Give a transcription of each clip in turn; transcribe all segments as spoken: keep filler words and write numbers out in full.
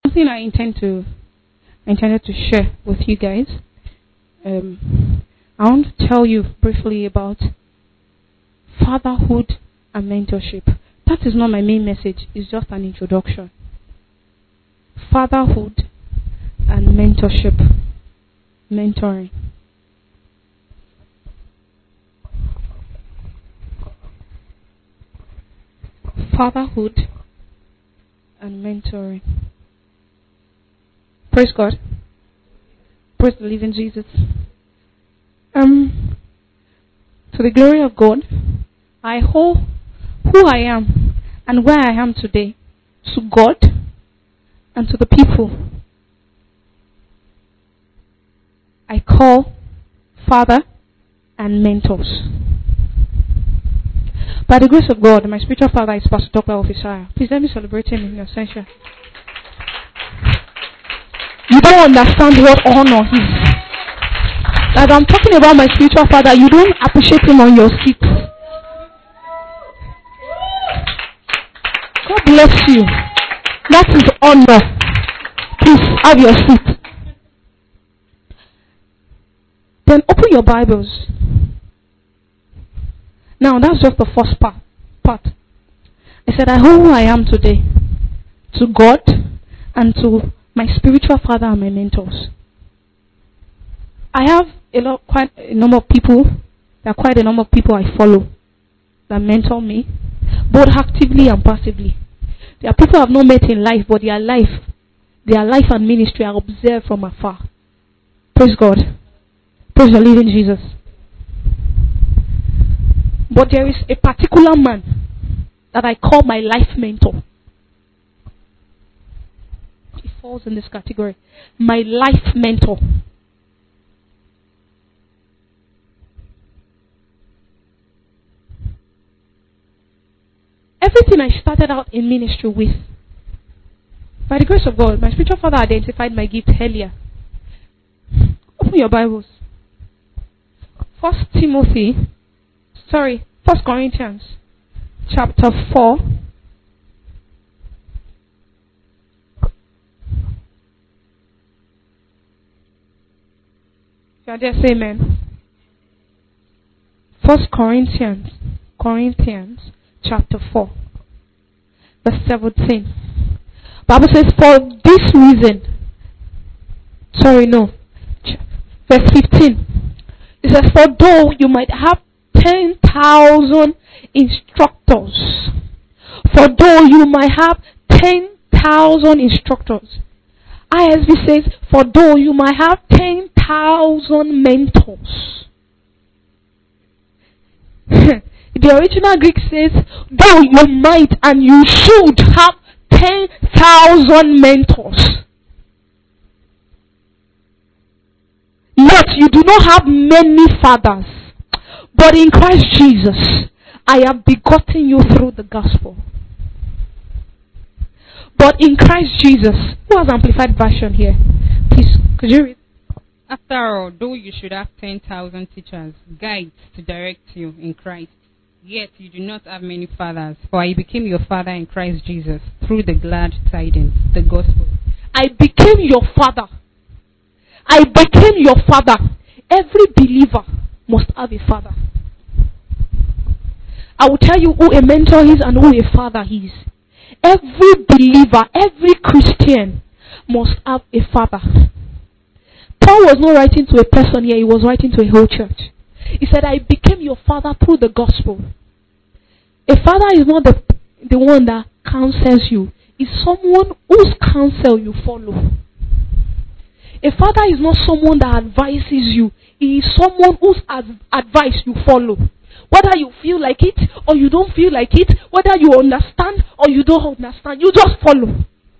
Something I intend to I intended to share with you guys. Um, I want to tell you briefly about fatherhood and mentorship. That is not my main message. It's just an introduction. Fatherhood and mentorship. Mentoring. Fatherhood and mentoring. Praise God. Praise the living Jesus. Um, to the glory of God, I owe who I am and where I am today to God and to the people I call father and mentors. By the grace of God, my spiritual father is Pastor Doctor Officer. Please let me celebrate him in absentia. You don't understand what honor is. As I'm talking about my spiritual father, you don't appreciate him on your seat. God bless you. That is honor. Please have your seat. Then open your Bibles. Now that's just the first part. part. I said, I owe who I am today to God and to my spiritual father and my mentors. I have a lot, quite a number of people. There are quite a number of people I follow that mentor me, both actively and passively. There are people I've not met in life, but their life, their life and ministry are observed from afar. Praise God. Praise the living Jesus. But there is a particular man that I call my life mentor. He falls in this category. My life mentor. Everything I started out in ministry with, by the grace of God, my spiritual father identified my gift earlier. Open your Bibles. First Timothy, sorry, First Corinthians, chapter four. Shall I just say amen? First Corinthians, Corinthians, chapter four, verse seventeen. Bible says, for this reason, sorry, no, verse fifteen. It says, for though you might have ten thousand instructors, for though you might have ten thousand instructors, I S V says, for though you might have ten thousand mentors. The original Greek says, though you might and you should have ten thousand mentors, yet you do not have many fathers. But in Christ Jesus, I have begotten you through the gospel. But in Christ Jesus, who has amplified version here? Please, could you read? After all, though you should have ten thousand teachers, guides to direct you in Christ, yet you do not have many fathers, for I became your father in Christ Jesus through the glad tidings, the gospel. I became your father. I became your father. Every believer must have a father. I will tell you who a mentor is and who a father is. Every believer, every Christian must have a father. Paul was not writing to a person here, he was writing to a whole church. He said, I became your father through the gospel. A father is not the, the one that counsels you. It's someone whose counsel you follow. A father is not someone that advises you. He is someone whose ad- advice you follow. Whether you feel like it or you don't feel like it, whether you understand or you don't understand, you just follow.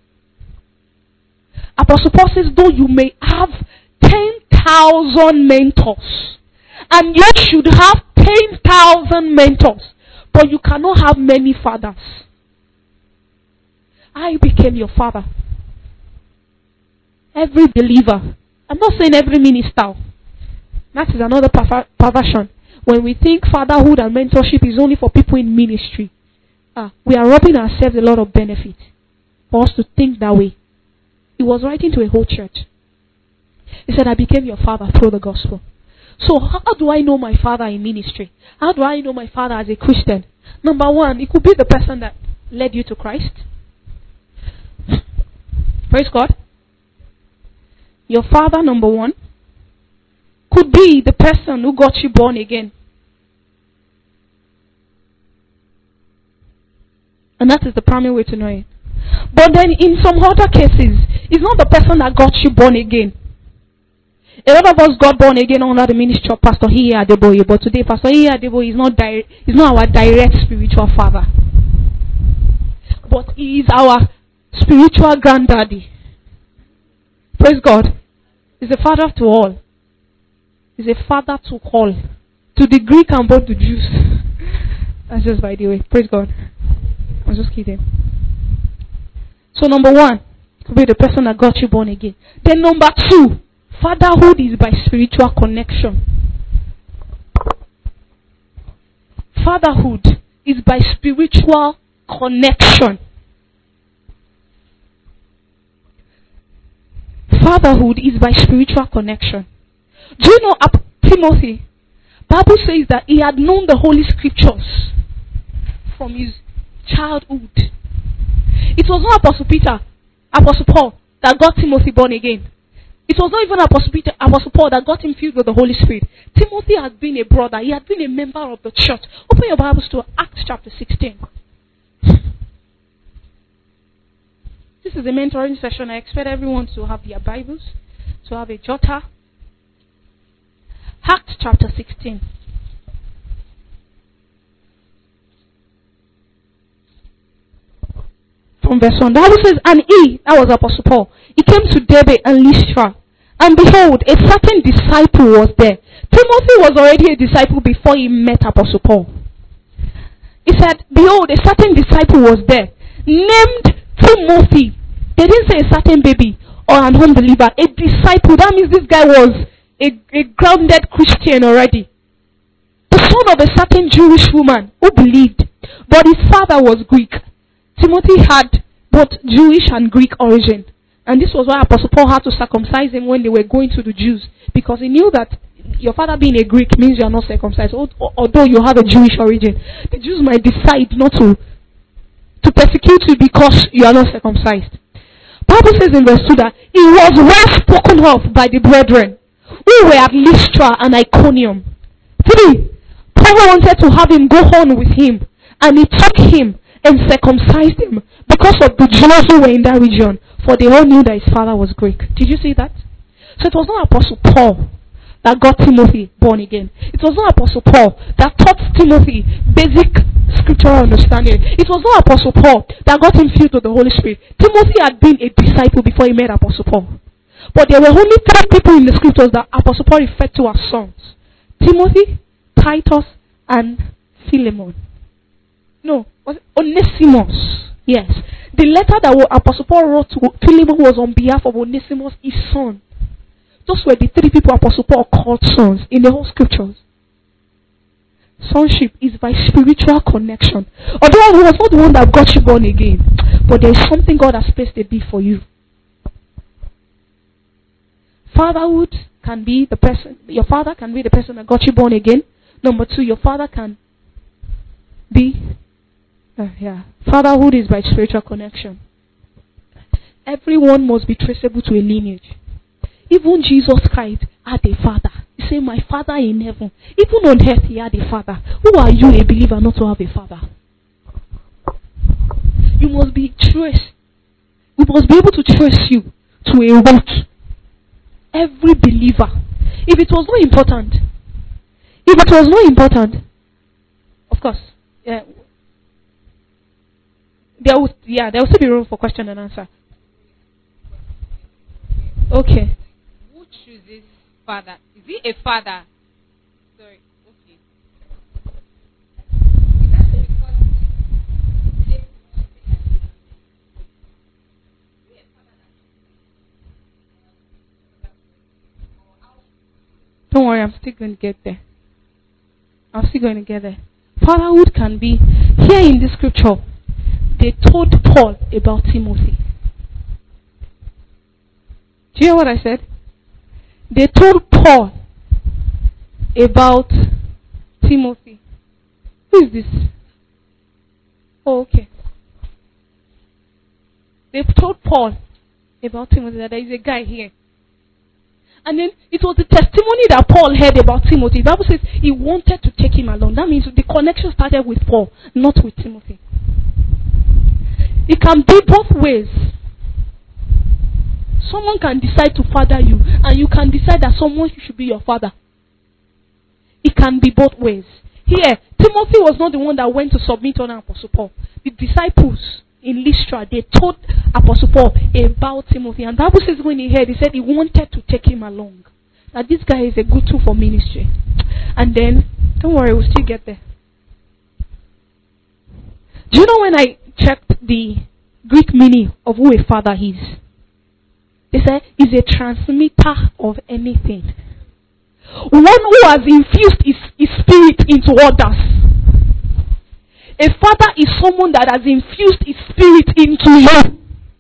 Apostle Paul says, though you may have ten thousand mentors, and yet should have ten thousand mentors, but you cannot have many fathers. I became your father. Every believer. I'm not saying every minister. That is another perver- perversion. When we think fatherhood and mentorship is only for people in ministry, ah, we are robbing ourselves a lot of benefit for us to think that way. He was writing to a whole church. He said, I became your father through the gospel. So how do I know my father in ministry? How do I know my father as a Christian? Number one, it could be the person that led you to Christ. Praise God. Your father, number one, could be the person who got you born again. And that is the primary way to know it. But then in some other cases, it's not the person that got you born again. A lot of us got born again under the ministry of Pastor Hiye Adeboye, but today Pastor Hiye Adeboye is not di- is not our direct spiritual father. But he is our spiritual granddaddy. Praise God. He's a father to all. He's a father to all. To the Greek and both the Jews. That's just by the way. Praise God. I'm just kidding. So number one, could be the person that got you born again. Then number two, fatherhood is by spiritual connection. Fatherhood is by spiritual connection. Fatherhood is by spiritual connection. Do you know Ap- Timothy? Bible says that he had known the Holy Scriptures from his childhood. It was not Apostle Peter, Apostle Paul that got Timothy born again. It was not even Apostle Peter, Apostle Paul that got him filled with the Holy Spirit. Timothy had been a brother. He had been a member of the church. Open your Bibles to Acts chapter sixteen. This is a mentoring session. I expect everyone to have their Bibles, to have a jotter. Acts chapter sixteen. From verse one. The Bible says, and he, that was Apostle Paul, he came to Derbe and Lystra. And behold, a certain disciple was there. Timothy was already a disciple before he met Apostle Paul. He said, behold, a certain disciple was there, named Timothy. They didn't say a certain baby or an unbeliever. A disciple. That means this guy was a, a grounded Christian already. The son of a certain Jewish woman who believed. But his father was Greek. Timothy had both Jewish and Greek origin. And this was why Apostle Paul had to circumcise him when they were going to the Jews. Because he knew that your father being a Greek means you are not circumcised. Although you have a Jewish origin. The Jews might decide not to, to persecute you because you are not circumcised. Bible says in verse two that he was well spoken of by the brethren who were at Lystra and Iconium. Three, Paul wanted to have him go on with him. And he took him and circumcised him because of the Jews who were in that region. For they all knew that his father was Greek. Did you see that? So it was not Apostle Paul that got Timothy born again. It was not Apostle Paul that taught Timothy basic scriptural understanding. It was not Apostle Paul that got him filled with the Holy Spirit. Timothy had been a disciple before he met Apostle Paul. But there were only three people in the scriptures that Apostle Paul referred to as sons. Timothy, Titus, and Philemon. No, was it Onesimus? Yes. The letter that Apostle Paul wrote to Philemon was on behalf of Onesimus, his son. Those were the three people Apostle Paul called sons in the whole scriptures. Sonship is by spiritual connection. Although he was not the one that got you born again, but there is something God has placed a bit for you. Fatherhood can be the person, your father can be the person that got you born again. Number two, your father can be, uh, yeah, fatherhood is by spiritual connection. Everyone must be traceable to a lineage. Even Jesus Christ had a father. He said, my father in heaven. Even on earth he had a father. Who are you, a believer, not to have a father? You must be traced. We must be able to trace you to a root. Every believer. If it was not important, if it was not important, of course, yeah, there will, yeah, there will still be room for question and answer. Okay. Who chooses father? Is he a father? Sorry. Okay. Don't worry, I'm still going to get there. I'm still going to get there. Fatherhood can be, here in the scripture, they told Paul about Timothy. Do you hear what I said? They told Paul about Timothy. Who is this? Oh, okay. They told Paul about Timothy that there is a guy here. And then it was the testimony that Paul heard about Timothy. The Bible says he wanted to take him along. That means the connection started with Paul, not with Timothy. It can be both ways. Someone can decide to father you, and you can decide that someone should be your father. It can be both ways. Here, Timothy was not the one that went to submit on Apostle Paul. The disciples in Lystra, they told Apostle Paul about Timothy. And the Bible says when he heard, he said he wanted to take him along. That this guy is a good tool for ministry. And then, don't worry, we'll still get there. Do you know when I checked the Greek meaning of who a father is? They said he's a transmitter of anything. One who has infused his, his spirit into others. A father is someone that has infused his spirit into you.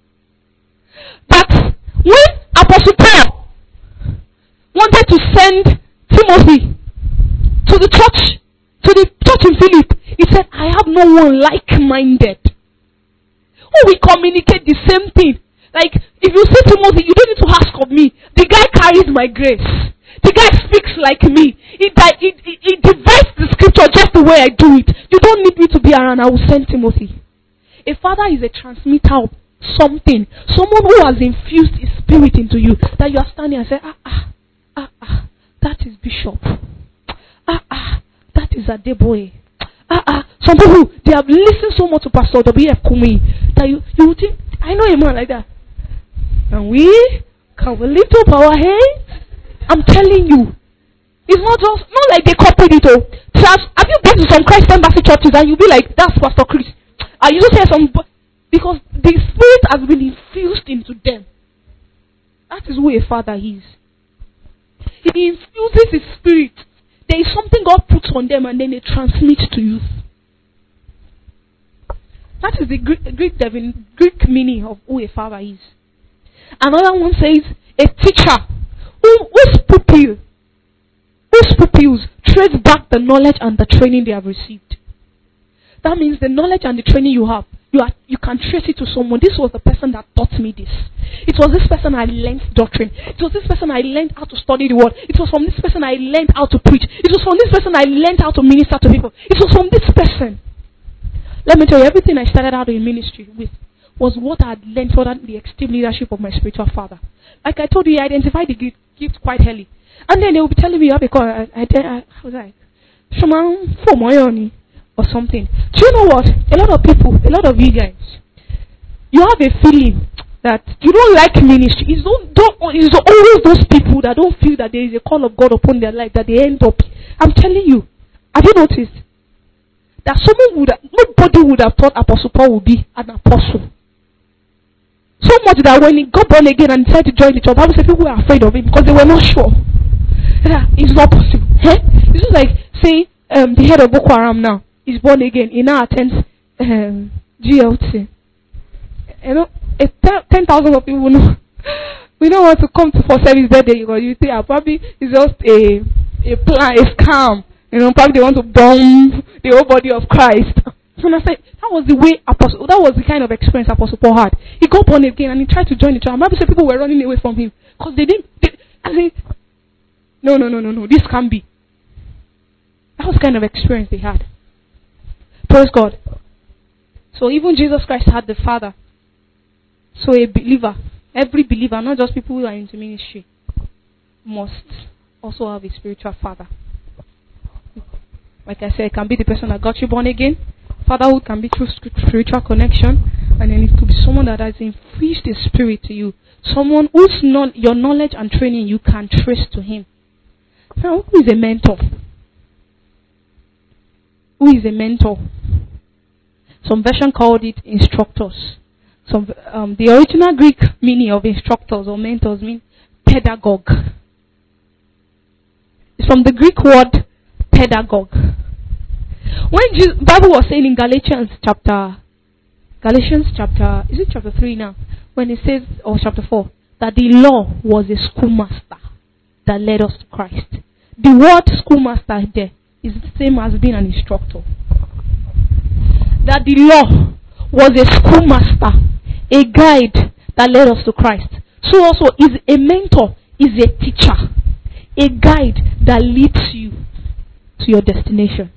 That when Apostle Paul wanted to send Timothy to the church, to the church in Philip, he said, I have no one like-minded who will communicate the same thing. Like, if you see Timothy, you don't need to ask of me. The guy carries my grace. The guy speaks like me. He, he, he, he divides the scripture just the way I do it. You don't need me to be around. I will send Timothy. A father is a transmitter of something. Someone who has infused his spirit into you. That you are standing and say, ah, ah, ah, ah, that is Bishop. Ah, ah, that is Adeboye. Ah, ah. Some people, they have listened so much to Pastor W F Kumi that you, you would think, I know a man like that. And we can we lift up our heads? I'm telling you, it's not just not like they copied it. Oh, have you been to some Christ Embassy churches and you'll be like, that's Pastor Chris? I used to say some because the spirit has been infused into them. That is who a father is. He infuses his spirit. There is something God puts on them and then they transmit to you. That is the Greek, Greek, Greek meaning of who a father is. Another one says, a teacher who, whose pupil, whose pupils trace back the knowledge and the training they have received. That means the knowledge and the training you have, you are, you can trace it to someone. This was the person that taught me this. It was this person I learned doctrine. It was this person I learned how to study the word. It was from this person I learned how to preach. It was from this person I learned how to minister to people. It was from this person. Let me tell you, everything I started out in ministry with was what I had learned under the extreme leadership of my spiritual father. Like I told you, I identified the gift, gift quite early. And then they will be telling me, you have a call. I, I, I, I was like, Shaman, for my own, or something. Do you know what? A lot of people, a lot of you guys, you have a feeling that you don't like ministry. It's, don't, don't, it's always those people that don't feel that there is a call of God upon their life that they end up. I'm telling you, have you noticed? That someone would have, nobody would have thought Apostle Paul would be an apostle. So much that when he got born again and decided to join the church, I would say people were afraid of him because they were not sure. It's not possible. Eh? It's just like saying um, the head of Boko Haram now is born again. He now attends um, G L T. You know, ten thousand of people know. We don't want to come to for service that day because you think, ah, probably it's just a a plan, a scam. You know, probably they want to bomb the whole body of Christ. So I said, that was the way Apostle, that was the kind of experience Apostle Paul had. He got born again and he tried to join the church. Maybe some people were running away from him because they didn't. They, I said, no, no, no, no, no. This can't be. That was the kind of experience they had. Praise God. So even Jesus Christ had the Father. So a believer, every believer, not just people who are into ministry, must also have a spiritual father. Like I said, it can be the person that got you born again. Fatherhood can be through spiritual connection. And then it could be someone that has infused the spirit to you. Someone whose non- your knowledge and training you can trace to him. Now, who is a mentor? Who is a mentor? Some version called it instructors. Some um, the original Greek meaning of instructors or mentors mean pedagogue. It's from the Greek word pedagogue. When the Bible was saying in Galatians chapter, Galatians chapter, is it chapter three now? When it says, or chapter four, that the law was a schoolmaster that led us to Christ. The word schoolmaster there is the same as being an instructor. That the law was a schoolmaster, a guide that led us to Christ. So also is a mentor, is a teacher, a guide that leads you to your destination.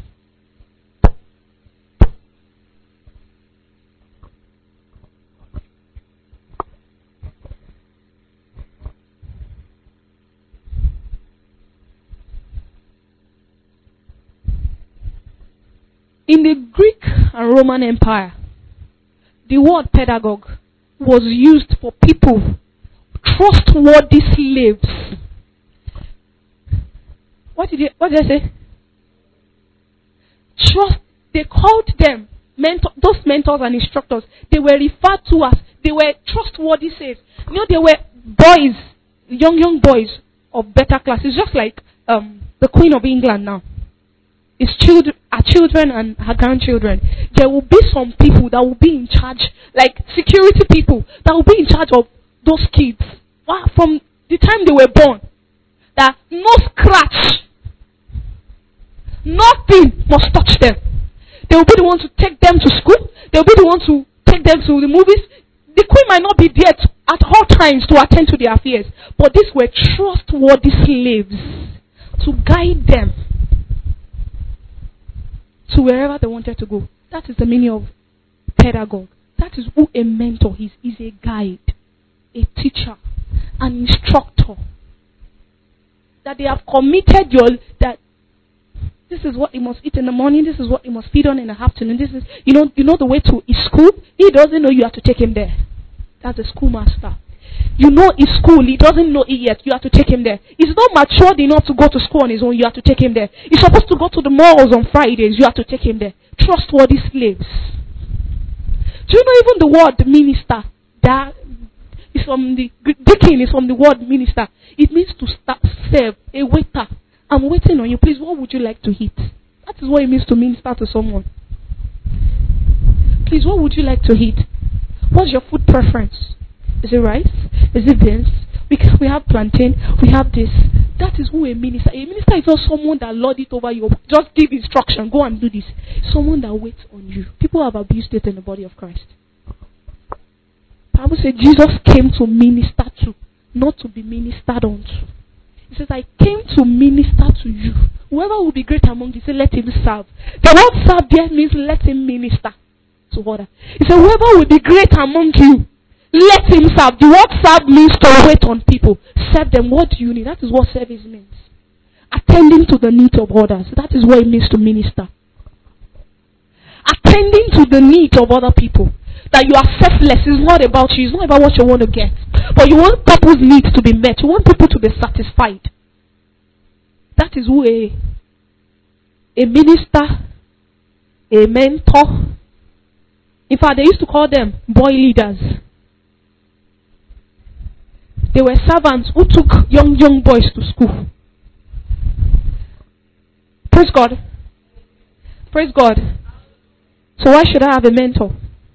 In the Greek and Roman Empire, the word pedagogue was used for people, trustworthy slaves. What did, you, what did I say? Trust. They called them mentor, those mentors and instructors. They were referred to as, they were trustworthy slaves. You know, they were boys, young, young boys of better class. It's just like um, the Queen of England now. It's children, her children and her grandchildren. There will be some people that will be in charge, like security people, that will be in charge of those kids. From the time they were born. That no scratch, nothing must touch them. They will be the one to take them to school. They will be the one to take them to the movies. The queen might not be there to, at all times to attend to their affairs. But these were trustworthy slaves to guide them to wherever they wanted to go. That is the meaning of pedagogue. That is who a mentor is. Is a guide, a teacher, an instructor. That they have committed your, that this is what he must eat in the morning, this is what he must feed on in the afternoon, this is, you know, you know the way to his school. He doesn't know, you have to take him there. That's a schoolmaster. You know his school, he doesn't know it yet, you have to take him there. He's not matured enough to go to school on his own, you have to take him there. He's supposed to go to the malls on Fridays, you have to take him there. Trustworthy slaves. Do you know even the word minister? That is from the, deacon is from the word minister. It means to start, serve, a waiter. I'm waiting on you, please, what would you like to eat? That is what it means to minister to someone. Please, what would you like to eat? What's your food preference? Is it rice? Is it beans? We, can, we have plantain. We have this. That is who a minister is. A minister is not someone that lord it over you. Just give instruction. Go and do this. Someone that waits on you. People have abused it in the body of Christ. The Bible says Jesus came to minister to, not to be ministered unto. He says, I came to minister to you. Whoever will be great among you, he said, let him serve. The word serve there means let him minister to others. He said, whoever will be great among you, let him serve. The word serve means to wait on people. Serve them. What do you need? That is what service means. Attending to the needs of others. That is what it means to minister. Attending to the needs of other people. That you are selfless. It's not about you. It's not about what you want to get. But you want people's needs to be met. You want people to be satisfied. That is who a, a minister, a mentor. In fact, they used to call them boy leaders. They were servants who took young, young boys to school. Praise God. Praise God. So why should I have a mentor?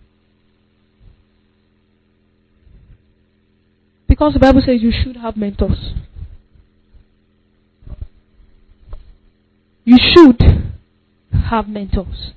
Because the Bible says you should have mentors. You should have mentors.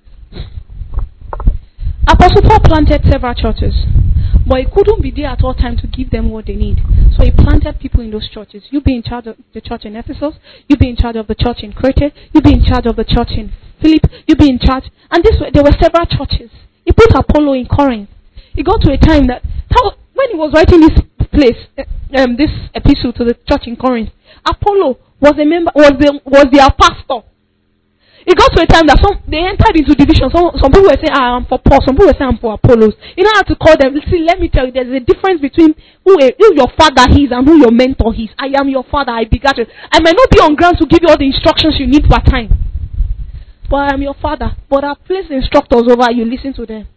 Apostle Paul planted several churches, but he couldn't be there at all times to give them what they need. So he planted people in those churches. You be in charge of the church in Ephesus. You be in charge of the church in Crete. You be in charge of the church in Philip. You be in charge. And this way, there were several churches. He put Apollo in Corinth. He got to a time that, how, when he was writing this place, um, this epistle to the church in Corinth, Apollo was a member, was the, was their pastor. It got to a time that some they entered into division. Some some people were saying, ah, I'm for Paul. Some people were saying, I'm for Apollos. You don't have to call them. See, let me tell you, there's a difference between who, a, who your father is and who your mentor is. I am your father. I begat you. I may not be on ground to give you all the instructions you need per time, but I am your father. But I've placed instructors over you. Listen to them.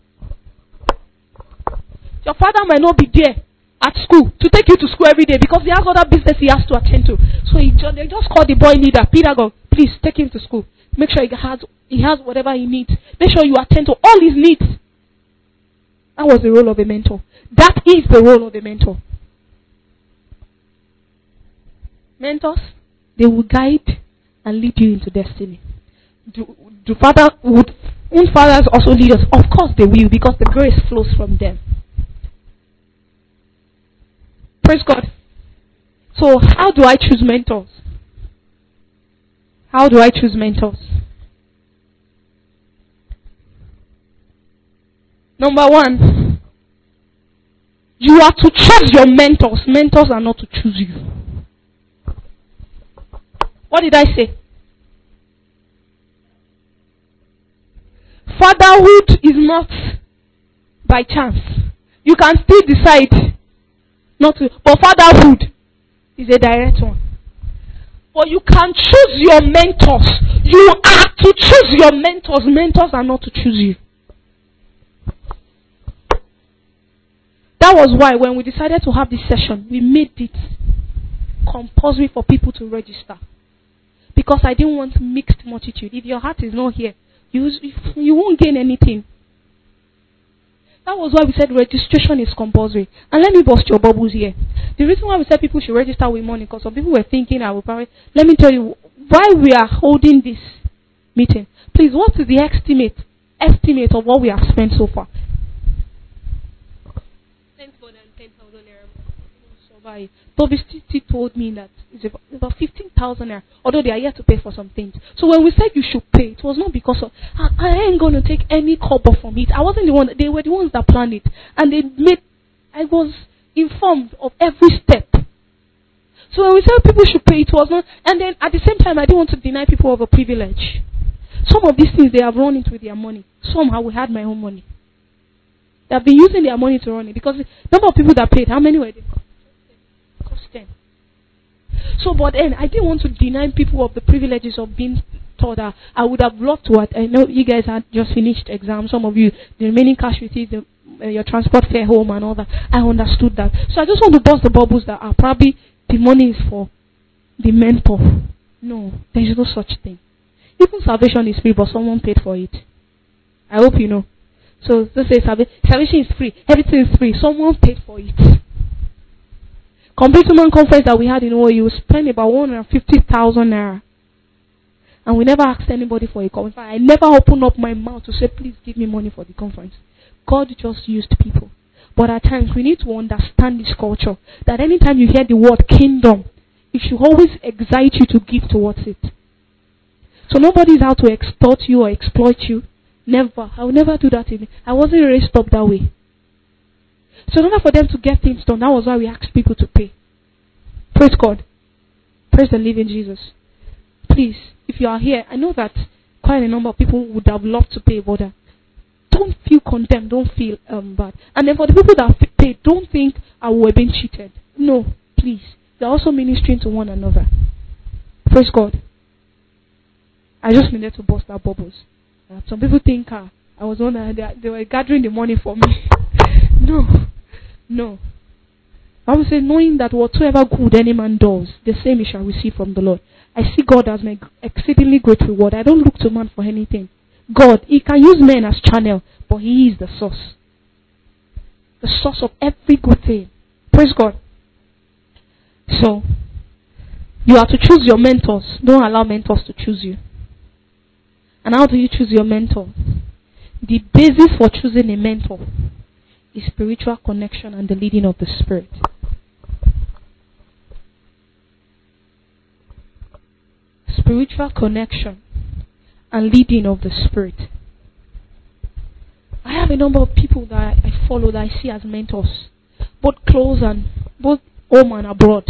Your father might not be there at school to take you to school every day because he has other business he has to attend to. So he just, they just call the boy leader, pedagogue. Please take him to school. Make sure he has he has whatever he needs. Make sure you attend to all his needs. That was the role of a mentor. That is the role of a mentor. Mentors, they will guide and lead you into destiny. Do, do father would won't fathers also lead us? Of course they will, because the grace flows from them. Praise God. So how do I choose mentors? How do I choose mentors? Number one, you are to choose your mentors. Mentors are not to choose you. What did I say? Fatherhood is not by chance. You can still decide not to, but fatherhood is a direct one. But you can choose your mentors. You are to choose your mentors. Mentors are not to choose you. That was why when we decided to have this session, we made it compulsory for people to register. Because I didn't want mixed multitude. If your heart is not here, you, you won't gain anything. That was why we said registration is compulsory. And let me bust your bubbles here. The reason why we said people should register with money, because some people were thinking, I will probably, let me tell you why we are holding this meeting. Please, what is the estimate estimate of what we have spent so far? Toby still told me that it's about, about fifteen thousand naira, although they are yet to pay for some things. So when we said you should pay, it was not because of, I, I ain't going to take any cover from it. I wasn't the one, they were the ones that planned it. And they made, I was informed of every step. So when we said people should pay, it was not, and then at the same time, I didn't want to deny people of a privilege. Some of these things they have run it with their money. Somehow we had my own money. They have been using their money to run it, because the number of people that paid, how many were they? ten. So, but then I didn't want to deny people of the privileges of being taught that. I would have loved to. I know you guys had just finished exams. Some of you, the remaining cash with you, the, uh, your transport fare home and all that. I understood that. So I just want to bust the bubbles that are probably the money is for the mentor. No, there is no such thing. Even salvation is free, but someone paid for it. I hope you know. So let's say salvation is free. Everything is free. Someone paid for it. Complete Human Conference that we had in O U, spent about one hundred fifty thousand naira. And we never asked anybody for a conference. I never opened up my mouth to say, please give me money for the conference. God just used people. But at times, we need to understand this culture. That anytime you hear the word kingdom, it should always excite you to give towards it. So nobody is out to extort you or exploit you. Never. I will never do that. In I wasn't raised up that way. So in order for them to get things done, that was why we asked people to pay. Praise God. Praise the living Jesus. Please, if you are here, I know that quite a number of people would have loved to pay, but uh, don't feel condemned, don't feel um, bad. And then for the people that have paid, don't think I oh, we're being cheated. No, please. They're also ministering to one another. Praise God. I just needed to bust that bubbles. Uh, some people think uh, I was on, uh, they, they were gathering the money for me. No. No. I would say, knowing that whatsoever good any man does, the same he shall receive from the Lord. I see God as my exceedingly great reward. I don't look to man for anything. God, he can use men as channel, but he is the source. The source of every good thing. Praise God. So, you are to choose your mentors. Don't allow mentors to choose you. And how do you choose your mentor? The basis for choosing a mentor is spiritual connection and the leading of the Spirit. Spiritual connection and leading of the Spirit. I have a number of people that I follow that I see as mentors, both close and both home and abroad.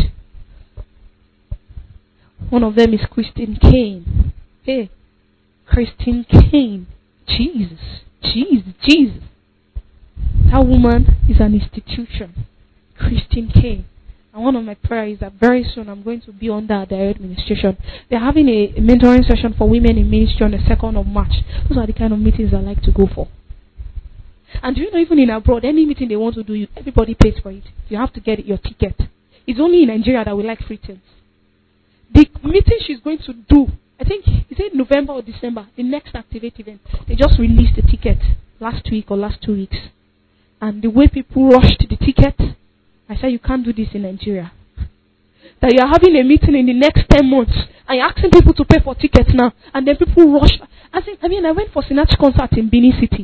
One of them is Christine Caine. Hey, Christine Caine. Jesus, Jesus, Jesus. That woman is an institution. Christine Caine. And one of my prayers is that very soon I'm going to be under their administration. They're having a, a mentoring session for women in ministry on the second of March. Those are the kind of meetings I like to go for. And do you know, even in abroad, any meeting they want to do, everybody pays for it. You have to get your ticket. It's only in Nigeria that we like free things. The meeting she's going to do, I think, is it November or December, the next Activate event, they just released the ticket last week or last two weeks. And the way people rushed the ticket, I said, you can't do this in Nigeria. that you are having a meeting in the next ten months and you're asking people to pay for tickets now, and then people rush. I think, I mean, I went for Sinach concert in Benin City.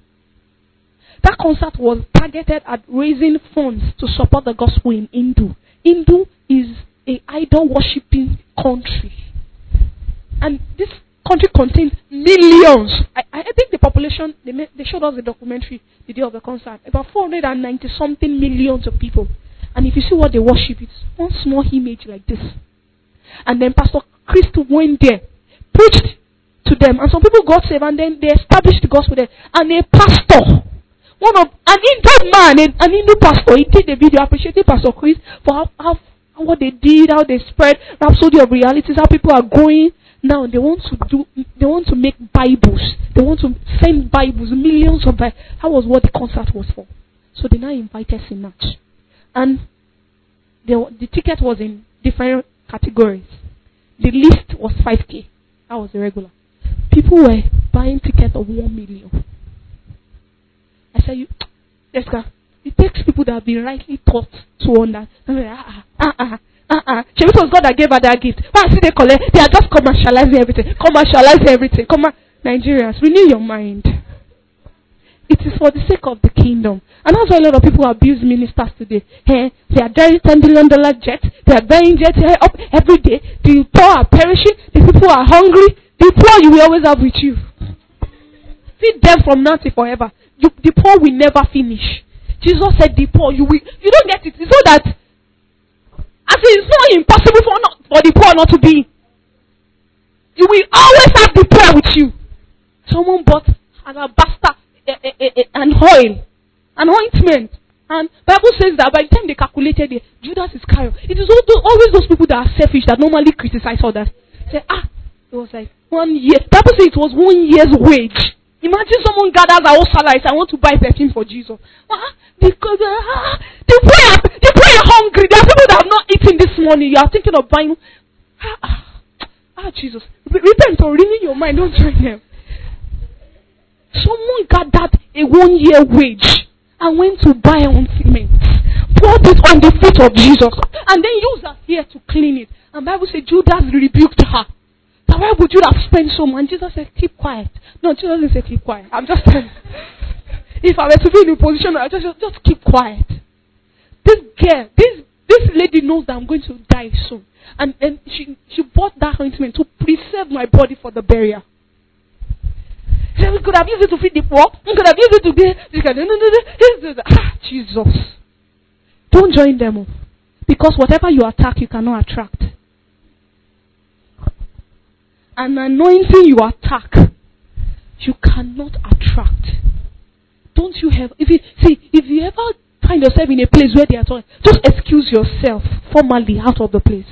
That concert was targeted at raising funds to support the gospel in Hindu. Hindu is a idol worshipping country, and this country contains millions. I, I think the population, they, made, they showed us the documentary the day of the concert, about four hundred ninety something millions of people. And if you see what they worship, it's one small image like this. And then Pastor Chris went there, preached to them, and some people got saved, and then they established the gospel there. And a pastor, one of an Hindu man, an Hindu pastor, he did the video appreciating Pastor Chris for how, how what they did, how they spread Rhapsody of Realities, how people are going. Now they want to do, they want to make Bibles. They want to send Bibles, millions of Bibles. That was what the concert was for. So they now invited Sinach. And the, the ticket was in different categories. The list was five K. That was the regular. People were buying tickets of one million. I said, you, Jessica, it takes people that have been rightly taught to understand. Ah, ah, ah, ah, ah. She was God that gave her that gift. Why see they collect? They are just commercializing everything. Commercializing everything. Come on, Nigerians, renew your mind. It is for the sake of the kingdom. And that's why a lot of people abuse ministers today. Hey, they are driving ten billion dollar jets. They are buying jets hey, up every day. The poor are perishing. The people are hungry. The poor you will always have with you. Feed them from now till forever. You, the poor will never finish. Jesus said the poor, you will, you don't get it. It's so that, as it's not impossible for, not, for the poor not to be. You will always have the poor with you. Someone bought an alabaster, a, a, a, an oil, an ointment. And Bible says that by the time they calculated it, Judas Iscariot, it is always those people that are selfish that normally criticize others. Say, ah, it was like one year. Bible says it was one year's wage. Imagine someone gathers our whole salary and I want to buy perfume for Jesus. Ah, because ah, the poor, the poor are hungry. There are people that have not eaten this morning. You are thinking of buying. Ah, ah, ah Jesus, repent or renew your mind. Don't join them. Someone gathered a one year wage and went to buy ointment, poured it on the feet of Jesus, and then used her hair to clean it. And Bible says Judas rebuked her. So why would you have spent so much? And Jesus said, keep quiet. No, Jesus didn't say keep quiet. I'm just telling you. If I were to be in a position, I just, just just keep quiet. This girl, this this lady knows that I'm going to die soon. And, and she, she bought that ointment to preserve my body for the burial. We could have used it to feed the poor. We could have used it to be... Ah, Jesus. Don't join them. Because whatever you attack, you cannot attract. An anointing you attack, you cannot attract. Don't you have... If you see, if you ever find yourself in a place where they are talking, just excuse yourself formally out of the place.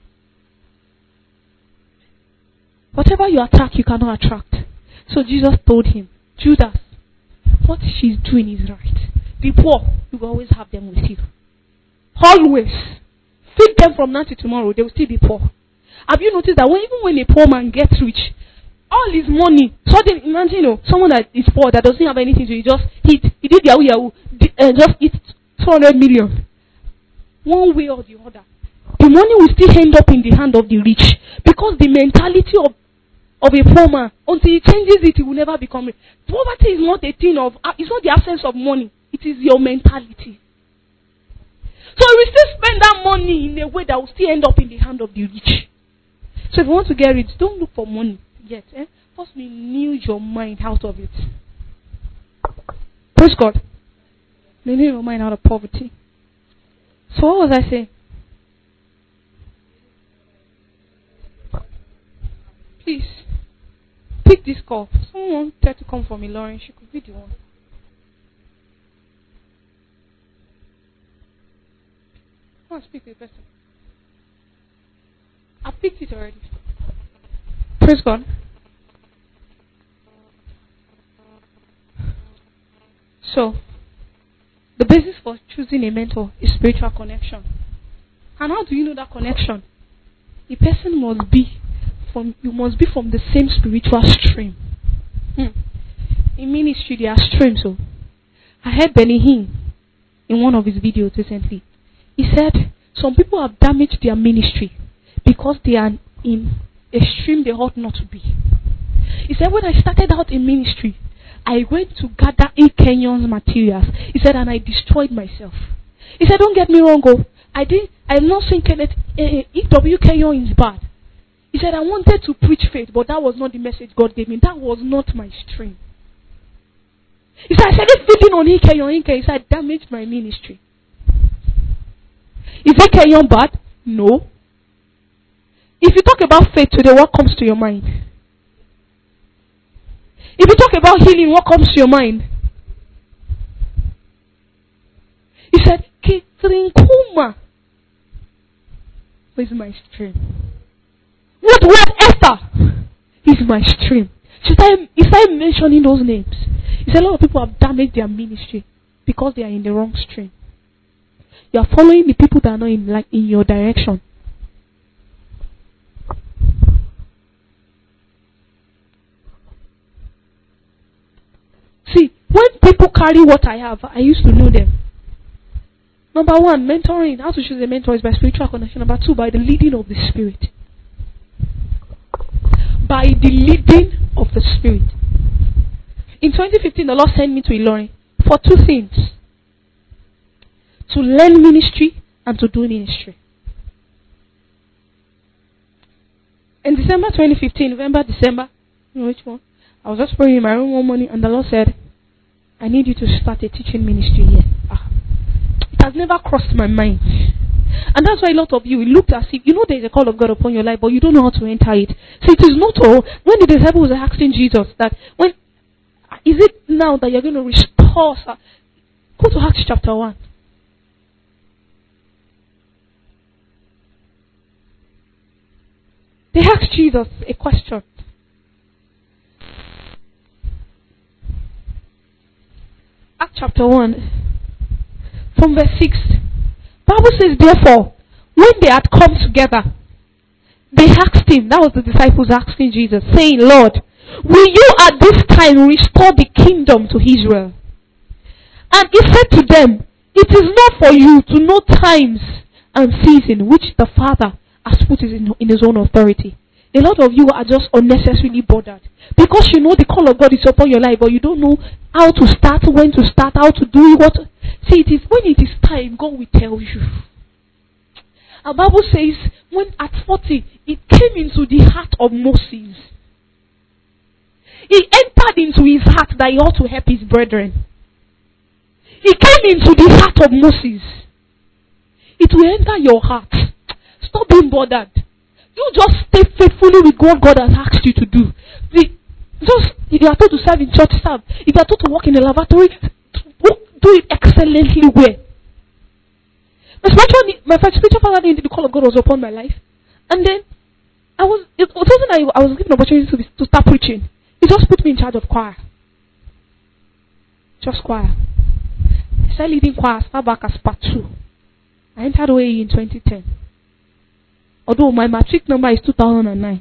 Whatever you attack, you cannot attract. So Jesus told him, Judas, what she's doing is right. The poor, you will always have them with you. Always. Feed them from now to tomorrow, they will still be poor. Have you noticed that when, even when a poor man gets rich, all his money, suddenly, imagine, you know, someone that is poor, that doesn't have anything to do, he just eat, he did yahoo yahoo, uh, just eat two hundred million. One way or the other. The money will still end up in the hand of the rich. Because the mentality of of a poor man, until he changes it, he will never become rich. Poverty is not a thing of, uh, it's not the absence of money. It is your mentality. So we still spend that money in a way that will still end up in the hand of the rich. So if you want to get rich, don't look for money yet. Eh? First, renew your mind out of it. Praise God. Renew your mind out of poverty. So what was I saying? Please, pick this call. Someone tried to come for me, Lauren. She could be the one. I want to speak to the person. I picked it already. Praise God. So, the basis for choosing a mentor is spiritual connection. And how do you know that connection? The person must be from, you must be from the same spiritual stream. Hmm. In ministry, there are streams. So, I heard Benny Hinn in one of his videos recently. He said, Some people have damaged their ministry because they are in a stream they ought not to be. He said, when I started out in ministry, I went to gather E. Kenyon's materials. He said, and I destroyed myself. He said, don't get me wrong, oh, I did. I'm not saying Kenneth, uh, E W Kenyon is bad. He said, I wanted to preach faith, but that was not the message God gave me. That was not my stream. He said, I started feeding on E. Kenyon. He said, I damaged my ministry. Is E. Kenyon bad? No. If you talk about faith today, what comes to your mind? If you talk about healing, what comes to your mind? He said, Catherine Kuma is my stream. What was Esther? Is my stream. She started, he started mentioning those names. He said, a lot of people have damaged their ministry because they are in the wrong stream. You are following the people that are not in, like, in your direction. See, when people carry what I have, I used to know them. Number one, mentoring. How to choose a mentor is by spiritual connection. Number two, by the leading of the Spirit. By the leading of the Spirit. In twenty fifteen, the Lord sent me to Ilorin for two things. To learn ministry and to do ministry. In December twenty fifteen, November, December, you know which one? I was just praying in my room one morning and the Lord said, I need you to start a teaching ministry here. Ah, it has never crossed my mind. And that's why a lot of you, it looked as if, you know there is a call of God upon your life, but you don't know how to enter it. So it is not all. When the disciples were asking Jesus that, when is it now that you're going to restore? Sir? Go to Acts chapter one. They asked Jesus a question. Acts chapter one, from verse six. Bible says, therefore, when they had come together, they asked him, that was the disciples asking Jesus, saying, Lord, will you at this time restore the kingdom to Israel? And he said to them, it is not for you to know times and season which the Father has put in, in his own authority. A lot of you are just unnecessarily bothered. Because you know the call of God is upon your life, but you don't know how to start, when to start, how to do it, what to... See, it is when it is time, God will tell you. Our Bible says, when at forty, it came into the heart of Moses. It entered into his heart that he ought to help his brethren. It came into the heart of Moses. It will enter your heart. Stop being bothered. You just stay faithfully with what God has asked you to do. The, just, if you are told to serve in church, serve. If you are told to work in a lavatory, do it excellently well. My spiritual, my spiritual father did the call of God was upon my life. And then, I was, it wasn't I, I was given an opportunity to, to start preaching. He just put me in charge of choir. Just choir. I started leading choir as far back as part two. I entered O A E in twenty ten. Although my matric number is two thousand nine.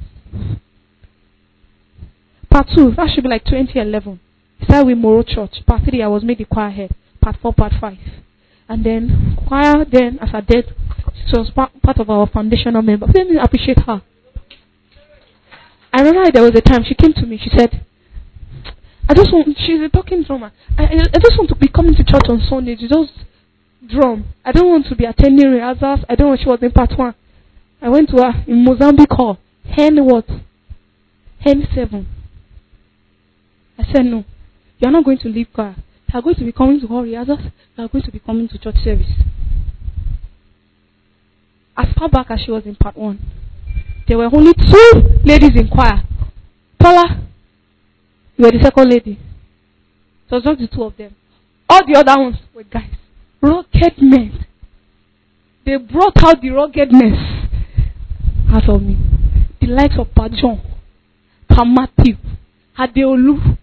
Part two, that should be like twenty eleven. I started with Moro Church. Part three, I was made the choir head. Part four, part five. And then, choir, then, as I did, she was part, part of our foundational member. Let me appreciate her. I remember there was a time she came to me, she said, I just want, she's a talking drummer. I, I, I just want to be coming to church on Sunday to just drum. I don't want to be attending rehearsals. I don't know, she was in part one. I went to her in Mozambique Hall. Hen what? Hen seven. I said, no. You are not going to leave choir. You are going to be coming to hall rehearsals. You are going to be coming to church service. As far back as she was in part one, there were only two ladies in choir. Paula, you were the second lady. So it was just the two of them. All the other ones were guys. Rugged men. They brought out the ruggedness out of me. The likes of Pa John, Pa Matthew, Adeolu.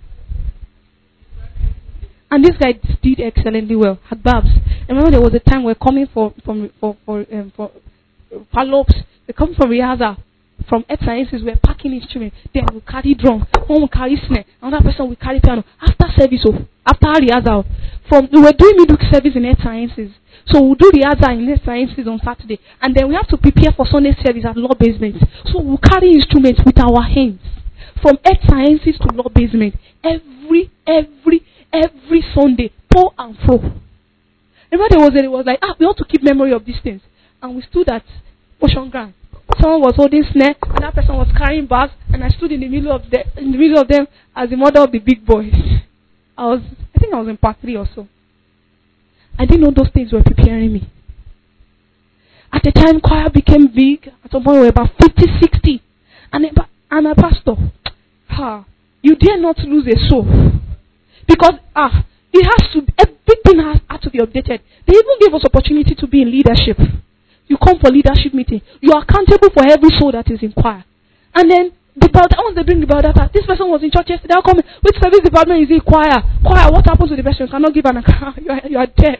And this guy did excellently well. At Babs. I remember there was a time we were coming for from for for um, for follow-ups. They come from rehearsal, from Earth Sciences. We were packing instruments. Then we carry drum. One will carry snare. Another person will carry piano. After service, oh, after rehearsal, from, we were doing midweek service in Earth Sciences. So we'll do the other in Earth Sciences on Saturday. And then we have to prepare for Sunday service at law basement. So we'll carry instruments with our hands. From Earth Sciences to law basement. Every, every, every Sunday. Pour and flow. Remember there was, it was like, ah, we ought to keep memory of these things. And we stood at Ocean Ground. Someone was holding snare, another person was carrying bags, and I stood in the middle of the in the middle of them as the mother of the big boys. I was, I think I was in part three or so. I didn't know those things were preparing me. At the time, choir became big. At some point, we were about fifty, sixty, and a, and a pastor. Ah, you dare not lose a soul, because ah, it has to. Everything has, has to be updated. They even gave us opportunity to be in leadership. You come for leadership meeting. You are accountable for every soul that is in choir. And then, the Biodata, once they bring the Biodata, this person was in church yesterday, I'll come, which service department is he? Choir. Choir, what happens to the person? You cannot give an account. You are, you are dead.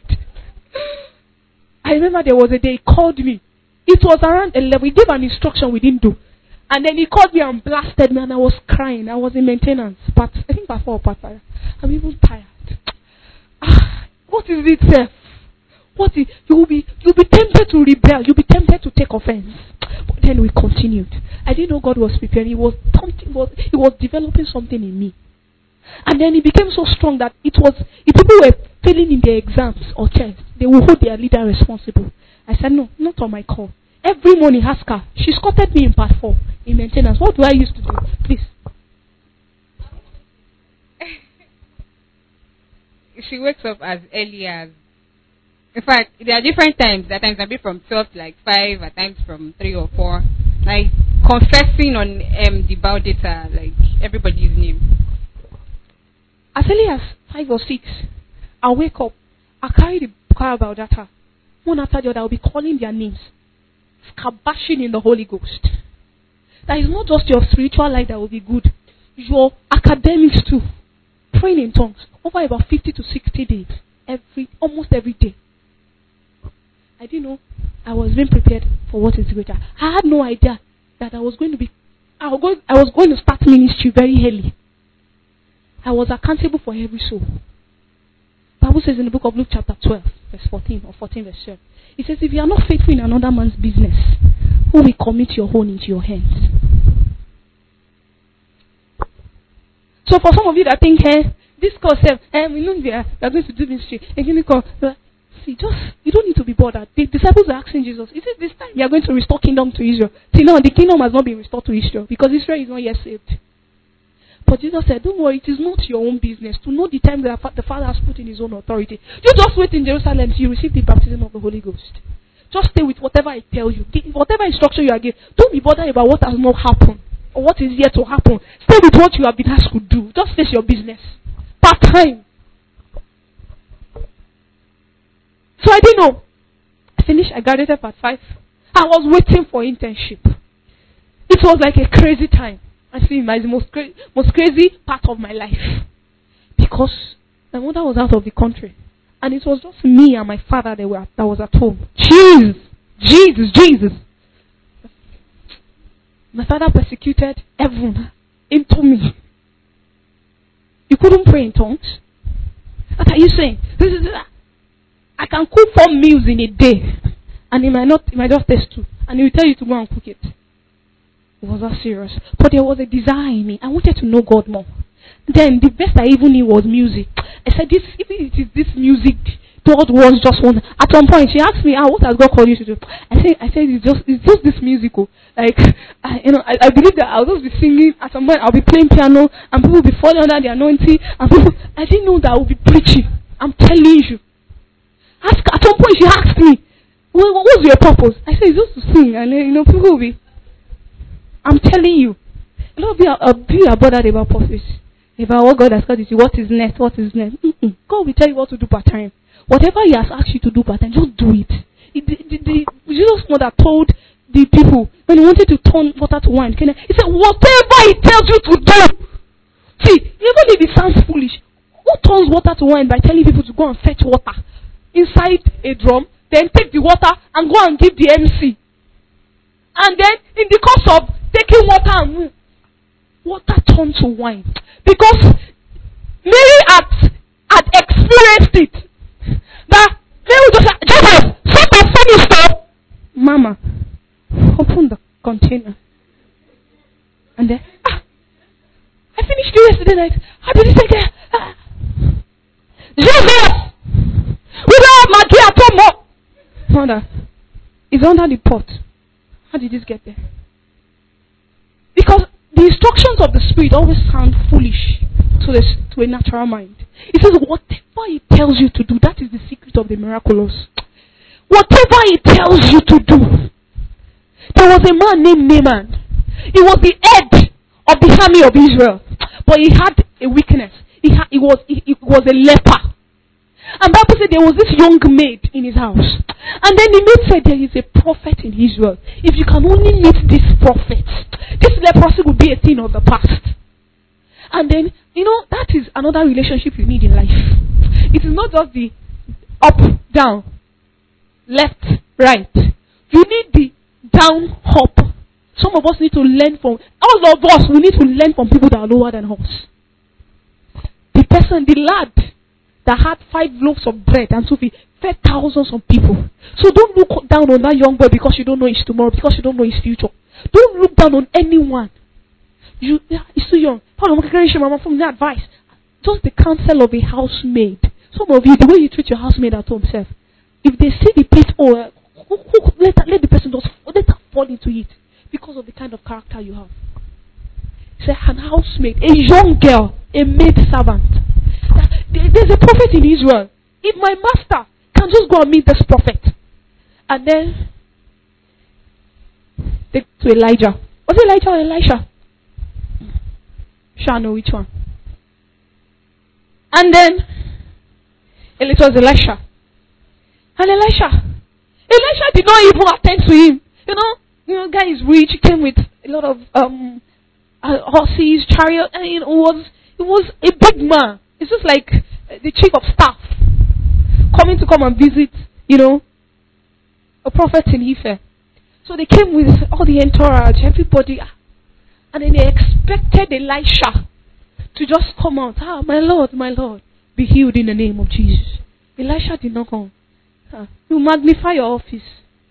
I remember there was a day he called me. It was around eleven. He gave an instruction we didn't do. And then he called me and blasted me and I was crying. I was in maintenance. But I think part four or part five. I'm even tired. Ah, what is it, sir? What is, you will be you'll be tempted to rebel, you'll be tempted to take offense. But then we continued. I didn't know God was preparing. He was something was he was developing something in me. And then it became so strong that it was if people were failing in their exams or tests, they would hold their leader responsible. I said, no, not on my call. Every morning ask her. She scored me in part four in maintenance. What do I used to do? Please. She wakes up as early as, in fact, there are different times. At times, a bit from twelve to like five. At times, from three or four. Like confessing on um, the Biodata, like everybody's name. As early as five or six, I'll wake up. I'll carry the choir Biodata. One after the other, I'll be calling their names, scabashing in the Holy Ghost. That is not just your spiritual life that will be good. Your academics too. Praying in tongues over about fifty to sixty days, every almost every day. I didn't know I was being prepared for what is greater. I had no idea that I was going to be. I was going, I was going to start ministry very early. I was accountable for every soul. The Bible says in the book of Luke chapter twelve, verse fourteen or fourteen verse twelve, it says, "If you are not faithful in another man's business, who will commit your own into your hands?" So for some of you that think, hey, this course, eh, we know we are, we are going to do ministry. See, just, you don't need to be bothered. The disciples are asking Jesus, is it this time you are going to restore kingdom to Israel? See, no, the kingdom has not been restored to Israel because Israel is not yet saved. But Jesus said, don't worry, it is not your own business to know the time that the Father has put in his own authority. You just wait in Jerusalem till you receive the baptism of the Holy Ghost. Just stay with whatever I tell you. Whatever instruction you are given. Don't be bothered about what has not happened or what is yet to happen. Stay with what you have been asked to do. Just face your business. Part time. So I didn't know. I finished, I graduated part five. I was waiting for internship. It was like a crazy time. I see, it's the most, cra- most crazy part of my life. Because my mother was out of the country. And it was just me and my father that, were, that was at home. Jesus! Jesus! Jesus! My father persecuted everyone into me. You couldn't pray in tongues? What are you saying? I can cook four meals in a day. And it might not, it might just taste two. And he will tell you to go and cook it. It was that serious. But there was a desire in me. I wanted to know God more. Then the best I even knew was music. I said, this, even if it is this music, God was just one. At some point, she asked me, ah, what has God called you to do? I said, I said, it's just, it's just this musical. Like, I, you know, I, I believe that I'll just be singing. At some point, I'll be playing piano, and people will be falling under the anointing. And people, I didn't know that I would be preaching. I'm telling you. Ask, at some point, she asked me, well, what was your purpose? I said, it's just to sing, and you know, people will be. I'm telling you, a lot of people are, people are bothered about purpose. About what God has called you to, what is next, what is next. Mm-mm. God will tell you what to do part time. Whatever he has asked you to do part time, just do it. it the, the, the, Jesus' mother told the people when he wanted to turn water to wine, he said, whatever he tells you to do. See, even if it sounds foolish, who turns water to wine by telling people to go and fetch water inside a drum, then take the water and go and give the M C? And then in the course of taking water and move, water turned to wine. Because Mary had, had experienced it. container. And then, ah, I finished it yesterday night. How did it take care? Ah. Jesus! We don't have Maggie at home. Mother, it's under the pot. How did this get there? Because the instructions of the Spirit always sound foolish to, the, to a natural mind. It says, whatever He tells you to do, that is the secret of the miraculous. Whatever He tells you to do. There was a man named Naaman. He was the head of the army of Israel. But he had a weakness. He, ha- he, was, he, he was a leper. And Bible said there was this young maid in his house. And then the maid said, there is a prophet in Israel. If you can only meet this prophet, this leprosy will be a thing of the past. And then, you know, that is another relationship you need in life. It is not just the up, down, left, right. You need the down, up. Some of us need to learn from, all of us, we need to learn from people that are lower than us. The person, the lad that had five loaves of bread and two fish fed thousands of people. So don't look down on that young boy because you don't know his tomorrow, because you don't know his future. Don't look down on anyone. You, yeah, he's too young. From the advice, just the counsel of a housemaid. Some of you, the way you treat your housemaid at home, self, if they see the plate, oh, uh, let, let the person just let her fall into it because of the kind of character you have. Say an housemaid, a young girl, a maid servant. There's a prophet in Israel. If my master can just go and meet this prophet, and then take to Elijah. Was it Elijah or Elisha? Shall know which one. And then it was Elisha. And Elisha, Elisha did not even attend to him. You know, you know, guy is rich. He came with a lot of um uh, horses, chariot, and it was it was a big man. It's just like the chief of staff coming to come and visit, you know, a prophet in Ife. So they came with all the entourage, everybody, and then they expected Elisha to just come out. Ah, my Lord, my Lord, be healed in the name of Jesus. Elisha did not come. Ah, you magnify your office.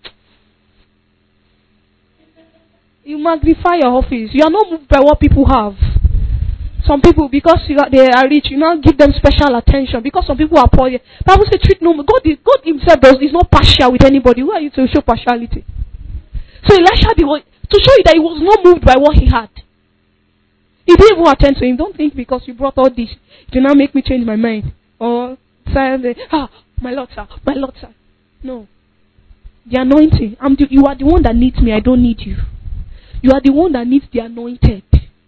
You magnify your office. You are not moved by what people have. Some people, because you are, they are rich, you now give them special attention. Because some people are poor. Bible says treat no. God, is, God Himself does is not partial with anybody. Who are you to show partiality? So Elisha, to show you that he was not moved by what he had. He didn't even attend to him. Don't think because you brought all this, it will now make me change my mind. Or say, ah, my Lord, sir, my Lord, sir. No. The anointing. I'm the, you are the one that needs me. I don't need you. You are the one that needs the anointed.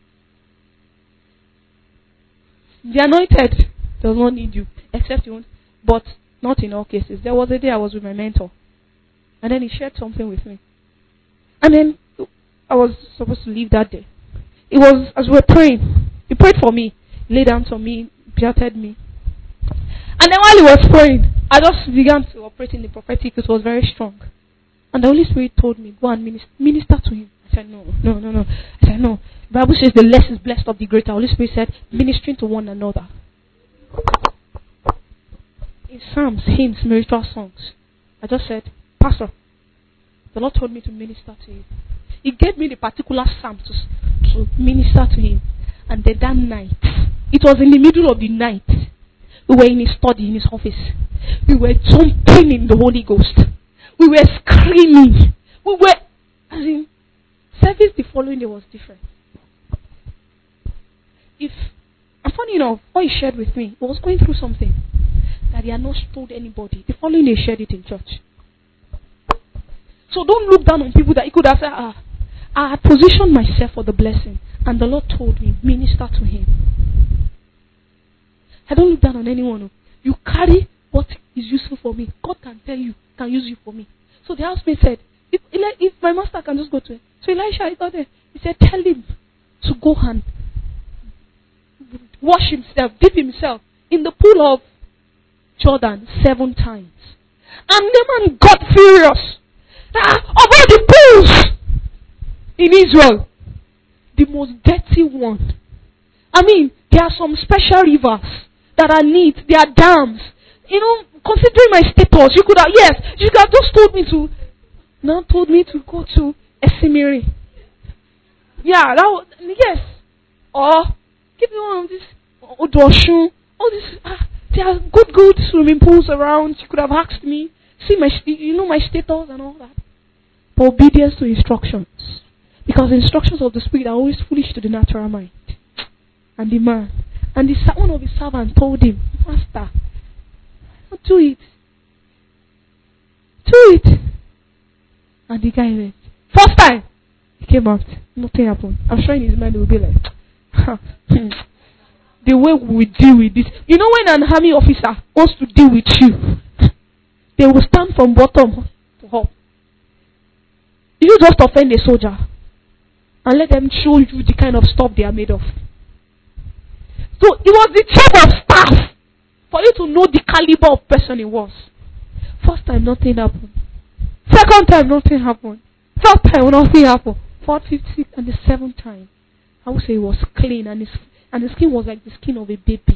The anointed does not need you, except you want, but not in all cases. There was a day I was with my mentor, and then he shared something with me. And then I was supposed to leave that day. It was as we were praying. He prayed for me, laid hands on me, patted me. And then while he was praying, I just began to operate in the prophetic. It was very strong. And the Holy Spirit told me, go and minister, minister to him. I said, no, no, no, no. I said, no. The Bible says the less is blessed of the greater. The Holy Spirit said, ministering to one another. In psalms, hymns, spiritual songs. I just said, Pastor, the Lord told me to minister to him. He gave me the particular psalm to, to minister to him. And then that night, it was in the middle of the night, we were in his study, in his office. We were jumping in the Holy Ghost. We were screaming. We were, as in, service the following day was different. If, and funny enough, what he shared with me, he was going through something that he had not told anybody. The following day he shared it in church. So don't look down on people that he could have said, ah, I had positioned myself for the blessing, and the Lord told me, minister to him. I don't look down on anyone. You carry what is useful for me. God can tell you, can use you for me. So the housemate said, if, if my master can just go to it. So Elisha, he got there. He said, tell him to go and wash himself, dip himself in the pool of Jordan seven times. And Naaman got furious. Ah, of all the pools in Israel, the most dirty one. I mean, there are some special rivers that are neat. There are dams. You know, considering my status, you could have, yes, you could have just told me to, now told me to go to Esimiri. Yeah, that was, yes. Or give me one of this Odoshun. All this. Ah, there are good, good swimming pools around. You could have asked me. See my, you know my status and all that. But obedience to instructions, because the instructions of the spirit are always foolish to the natural mind. And the man, and the one of his servants told him, Master, do it, do it. And the guy went. First time he came out, nothing happened. I'm sure in his mind he will be like, the way we deal with this. You know, when an army officer wants to deal with you, they will stand from bottom to up. You just offend a soldier and let them show you the kind of stuff they are made of. So it was the chief of staff for you to know the caliber of person he was. First time, nothing happened. Second time, nothing happened. Third time, nothing happened. Fourth, fifth, sixth, and the seventh time, I would say it was clean, and his and the skin was like the skin of a baby.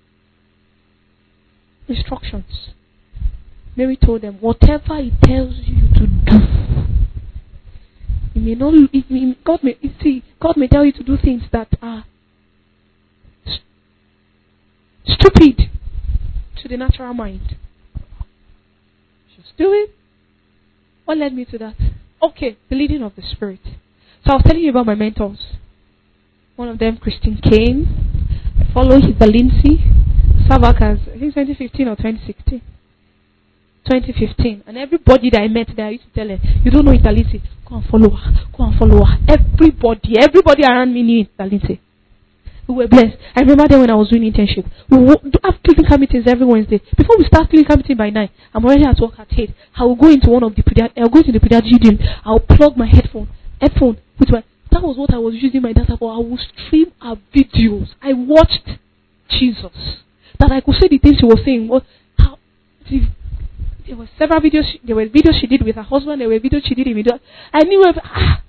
Instructions. Mary told them, whatever he tells you to do. It may not. It may, God may see. God may tell you to do things that are st- stupid to the natural mind. Just do it. What led me to that? Okay, the leading of the Spirit. So I was telling you about my mentors. One of them, Christine Kane. I follow Heather Lindsay. Savakas, I think twenty fifteen or twenty sixteen. twenty fifteen. And everybody that I met there, I used to tell her, you don't know Heather Lindsay, go and follow her. Go and follow her. Everybody, everybody around me knew Heather Lindsay. We were blessed. I remember then when I was doing internship, we would have clinical meetings every Wednesday. Before we start clinical meeting by nine, I'm already at work at eight. I will go into one of the pediat- I'll go into the pediatric gym. I'll plug my headphone, headphone with my. That was what I was using my data for. I would stream her videos. I watched Jesus, that I could say the things she was saying. What? How? The, there were several videos. She, there were videos she did with her husband. There were videos she did in video. I knew. Every, ah.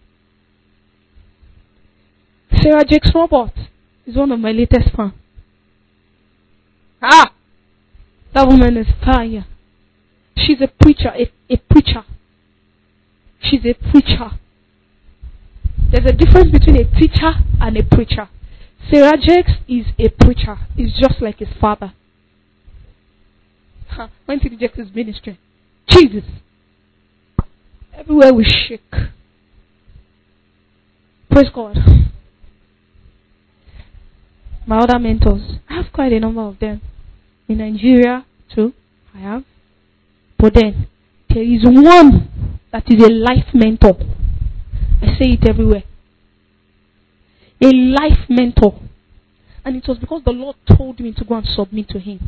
Sarah Jakes Roberts is one of my latest fans. Ah, that woman is fire. She's a preacher, a, a preacher. She's a preacher. There's a difference between a teacher and a preacher. Sarah Jakes is a preacher. He's just like his father. Huh. When T D Jakes is ministry, Jesus, everywhere we shake. Praise God. My other mentors, I have quite a number of them. In Nigeria too, I have. But then, there is one that is a life mentor. I say it everywhere. A life mentor. And it was because the Lord told me to go and submit to him.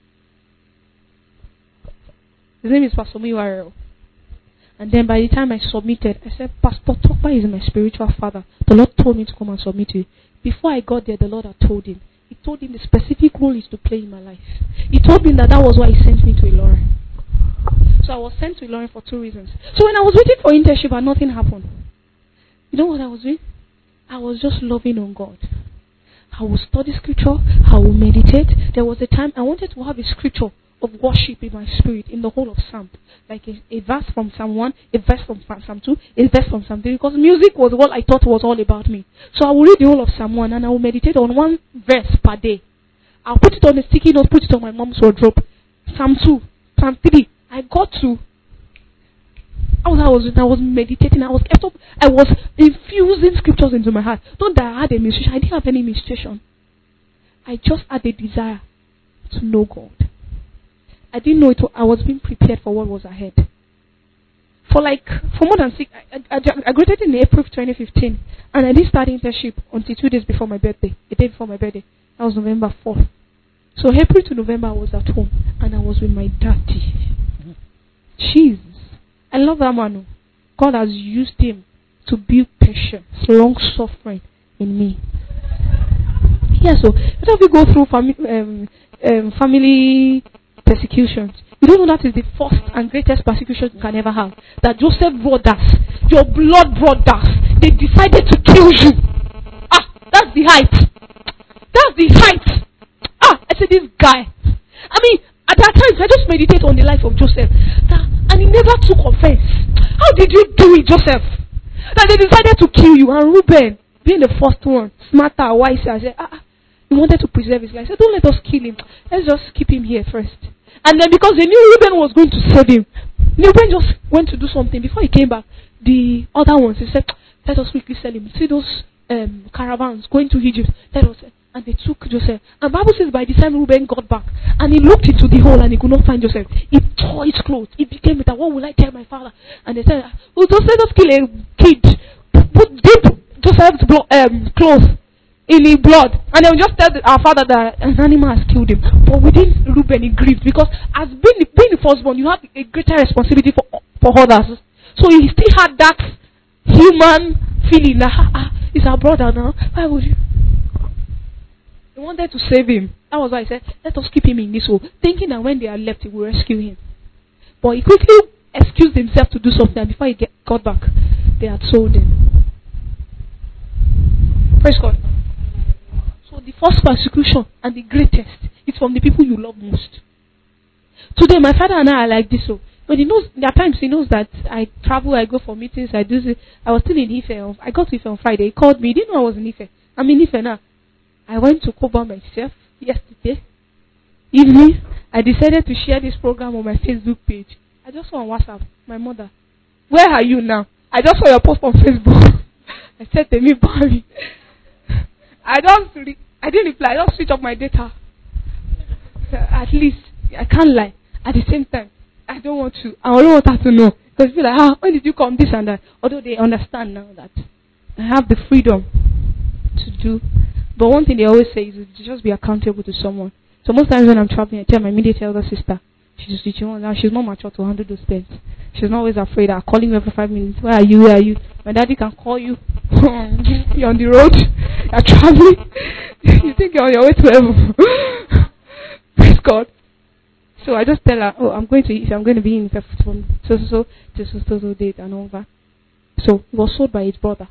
His name is Pastor Miwarel. And then by the time I submitted, I said, Pastor Tokpa is my spiritual father. The Lord told me to come and submit to you. Before I got there, the Lord had told him. He told him the specific role is to play in my life. He told me that that was why he sent me to Ilorin. So I was sent to Ilorin for two reasons. So when I was waiting for internship and nothing happened, you know what I was doing? I was just loving on God. I would study scripture. I would meditate. There was a time I wanted to have a scripture of worship in my spirit in the whole of Psalm. Like a, a verse from Psalm one, a verse from Psalm two, a verse from Psalm three. Because music was what I thought was all about me. So I would read the whole of Psalm one and I would meditate on one verse per day. I'll put it on a sticky note, put it on my mom's wardrobe. Psalm two, Psalm three. I got to... I was, I was, I was meditating. I was kept up. I was infusing scriptures into my heart. Not that I had a ministration. I didn't have any ministration. I just had a desire to know God. I didn't know it. I was being prepared for what was ahead. For like, for more than six, I, I, I graduated in April twenty fifteen, and I didn't start internship until two days before my birthday. A day before my birthday. That was November fourth. So April to November, I was at home, and I was with my daddy. Jesus. I love that man. God has used him to build patience, long suffering in me. Yeah, so if we go through fami- um, um, family persecutions, you don't know that is the first and greatest persecution you can ever have. That Joseph brothers, your blood brothers, they decided to kill you. Ah, that's the height. That's the height. Ah, I said this guy. I mean, at that time, I just meditate on the life of Joseph. That, and he never took offense. How did you do it, Joseph? That they decided to kill you. And Reuben, being the first one, smarter, wiser, said, ah, he wanted to preserve his life. He said, don't let us kill him. Let's just keep him here first. And then because they knew Reuben was going to save him, Reuben just went to do something. Before he came back, the other ones, he said, let us quickly sell him. See those um, caravans going to Egypt. Let us, and they took Joseph. And the Bible says by the time Reuben got back, and he looked into the hole and he could not find Joseph. He tore his clothes. He became bitter. What will I tell my father? And they said, well, just let us kill a kid. Put dip Joseph's blo- um, clothes in his blood. And they will just tell our father that an animal has killed him. But within Reuben, he grieved. Because as being, being the firstborn, you have a greater responsibility for, for others. So he still had that human feeling that, ah, ah, he's our brother now. Why would you? They wanted to save him. That was why I said, let us keep him in this hole. Thinking that when they are left, he will rescue him. But he quickly excused himself to do something. And before he get, got back, they had sold him. Praise God. So the first persecution and the greatest is from the people you love most. Today, my father and I are like this. So when he knows, there are times he knows that I travel, I go for meetings, I do this. I was still in Ife. I got to Ife on Friday. He called me. He didn't know I was in Ife. I'm in Ife now. I went to cover myself yesterday evening. I decided to share this program on my Facebook page. I just saw on WhatsApp, my mother, where are you now? I just saw your post on Facebook. I said to me, Bobby, I don't, re- I didn't reply. I just switch off my data. At least I can't lie. At the same time, I don't want to. I don't want her to know because feel like, ah, when did you come? This and that. Although they understand now that I have the freedom to do. But one thing they always say is to just be accountable to someone. So most times when I'm traveling, I tell my immediate elder sister, she's just now she's not mature to handle those things. She's not always afraid of calling me every five minutes. Where are you? Where are you? My daddy can call you. You're on the road. You're traveling. You think you're on your way to heaven. Praise God. So I just tell her, oh, I'm going to if I'm going to be in from so so so to so so so date and all that. So he was sold by his brother.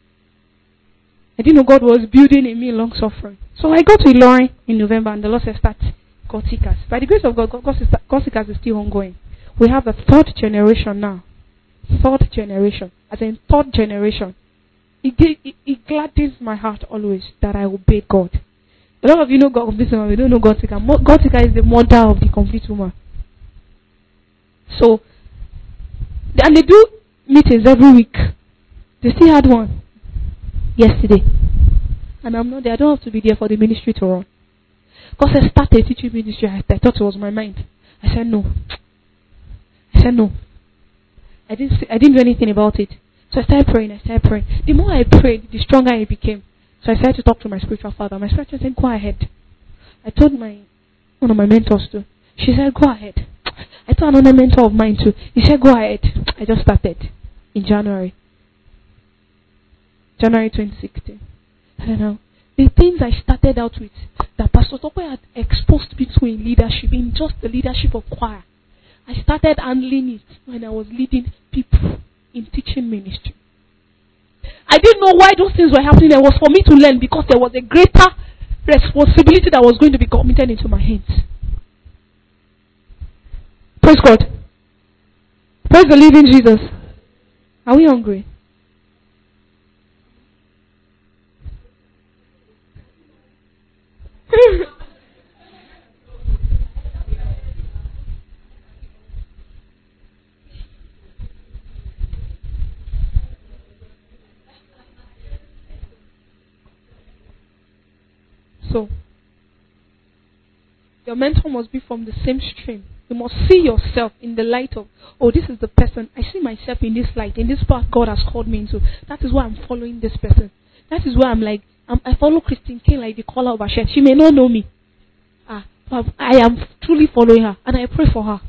I didn't know God was building in me long suffering. So I got to Ilorin in November and the Lord said start God Seekers. By the grace of God, God Seekers is still ongoing. We have the third generation now. Third generation. As in third generation. It, it, it gladdens my heart always that I obey God. A lot of you know God Complete Woman. We don't know God Seeker. God Seeker is the mother of the Complete Woman. So, and they do meetings every week. They still had one yesterday. And I'm not there. I don't have to be there for the ministry to run. Because I started teaching ministry. I, I thought it was my mind. I said no. I said no. I didn't say, I didn't do anything about it. So I started praying. I started praying. The more I prayed, the stronger I became. So I started to talk to my spiritual father. My spiritual said, go ahead. I told my one of my mentors too. She said, go ahead. I told another mentor of mine too. He said, go ahead. I just started in January. January twenty sixteen. I don't know. The things I started out with, that Pastor Tope had exposed me to in leadership, in just the leadership of choir. I started handling it when I was leading people in teaching ministry. I didn't know why those things were happening. It was for me to learn because there was a greater responsibility that was going to be committed into my hands. Praise God. Praise the living Jesus. Are we hungry? So, your mentor must be from the same stream. You must see yourself in the light of, oh, this is the person. I see myself in this light, in this path God has called me into. That is why I'm following this person. That is why I'm like, I'm, I follow Christine King like the collar of her shirt. She may not know me. Ah, but I am truly following her, and I pray for her.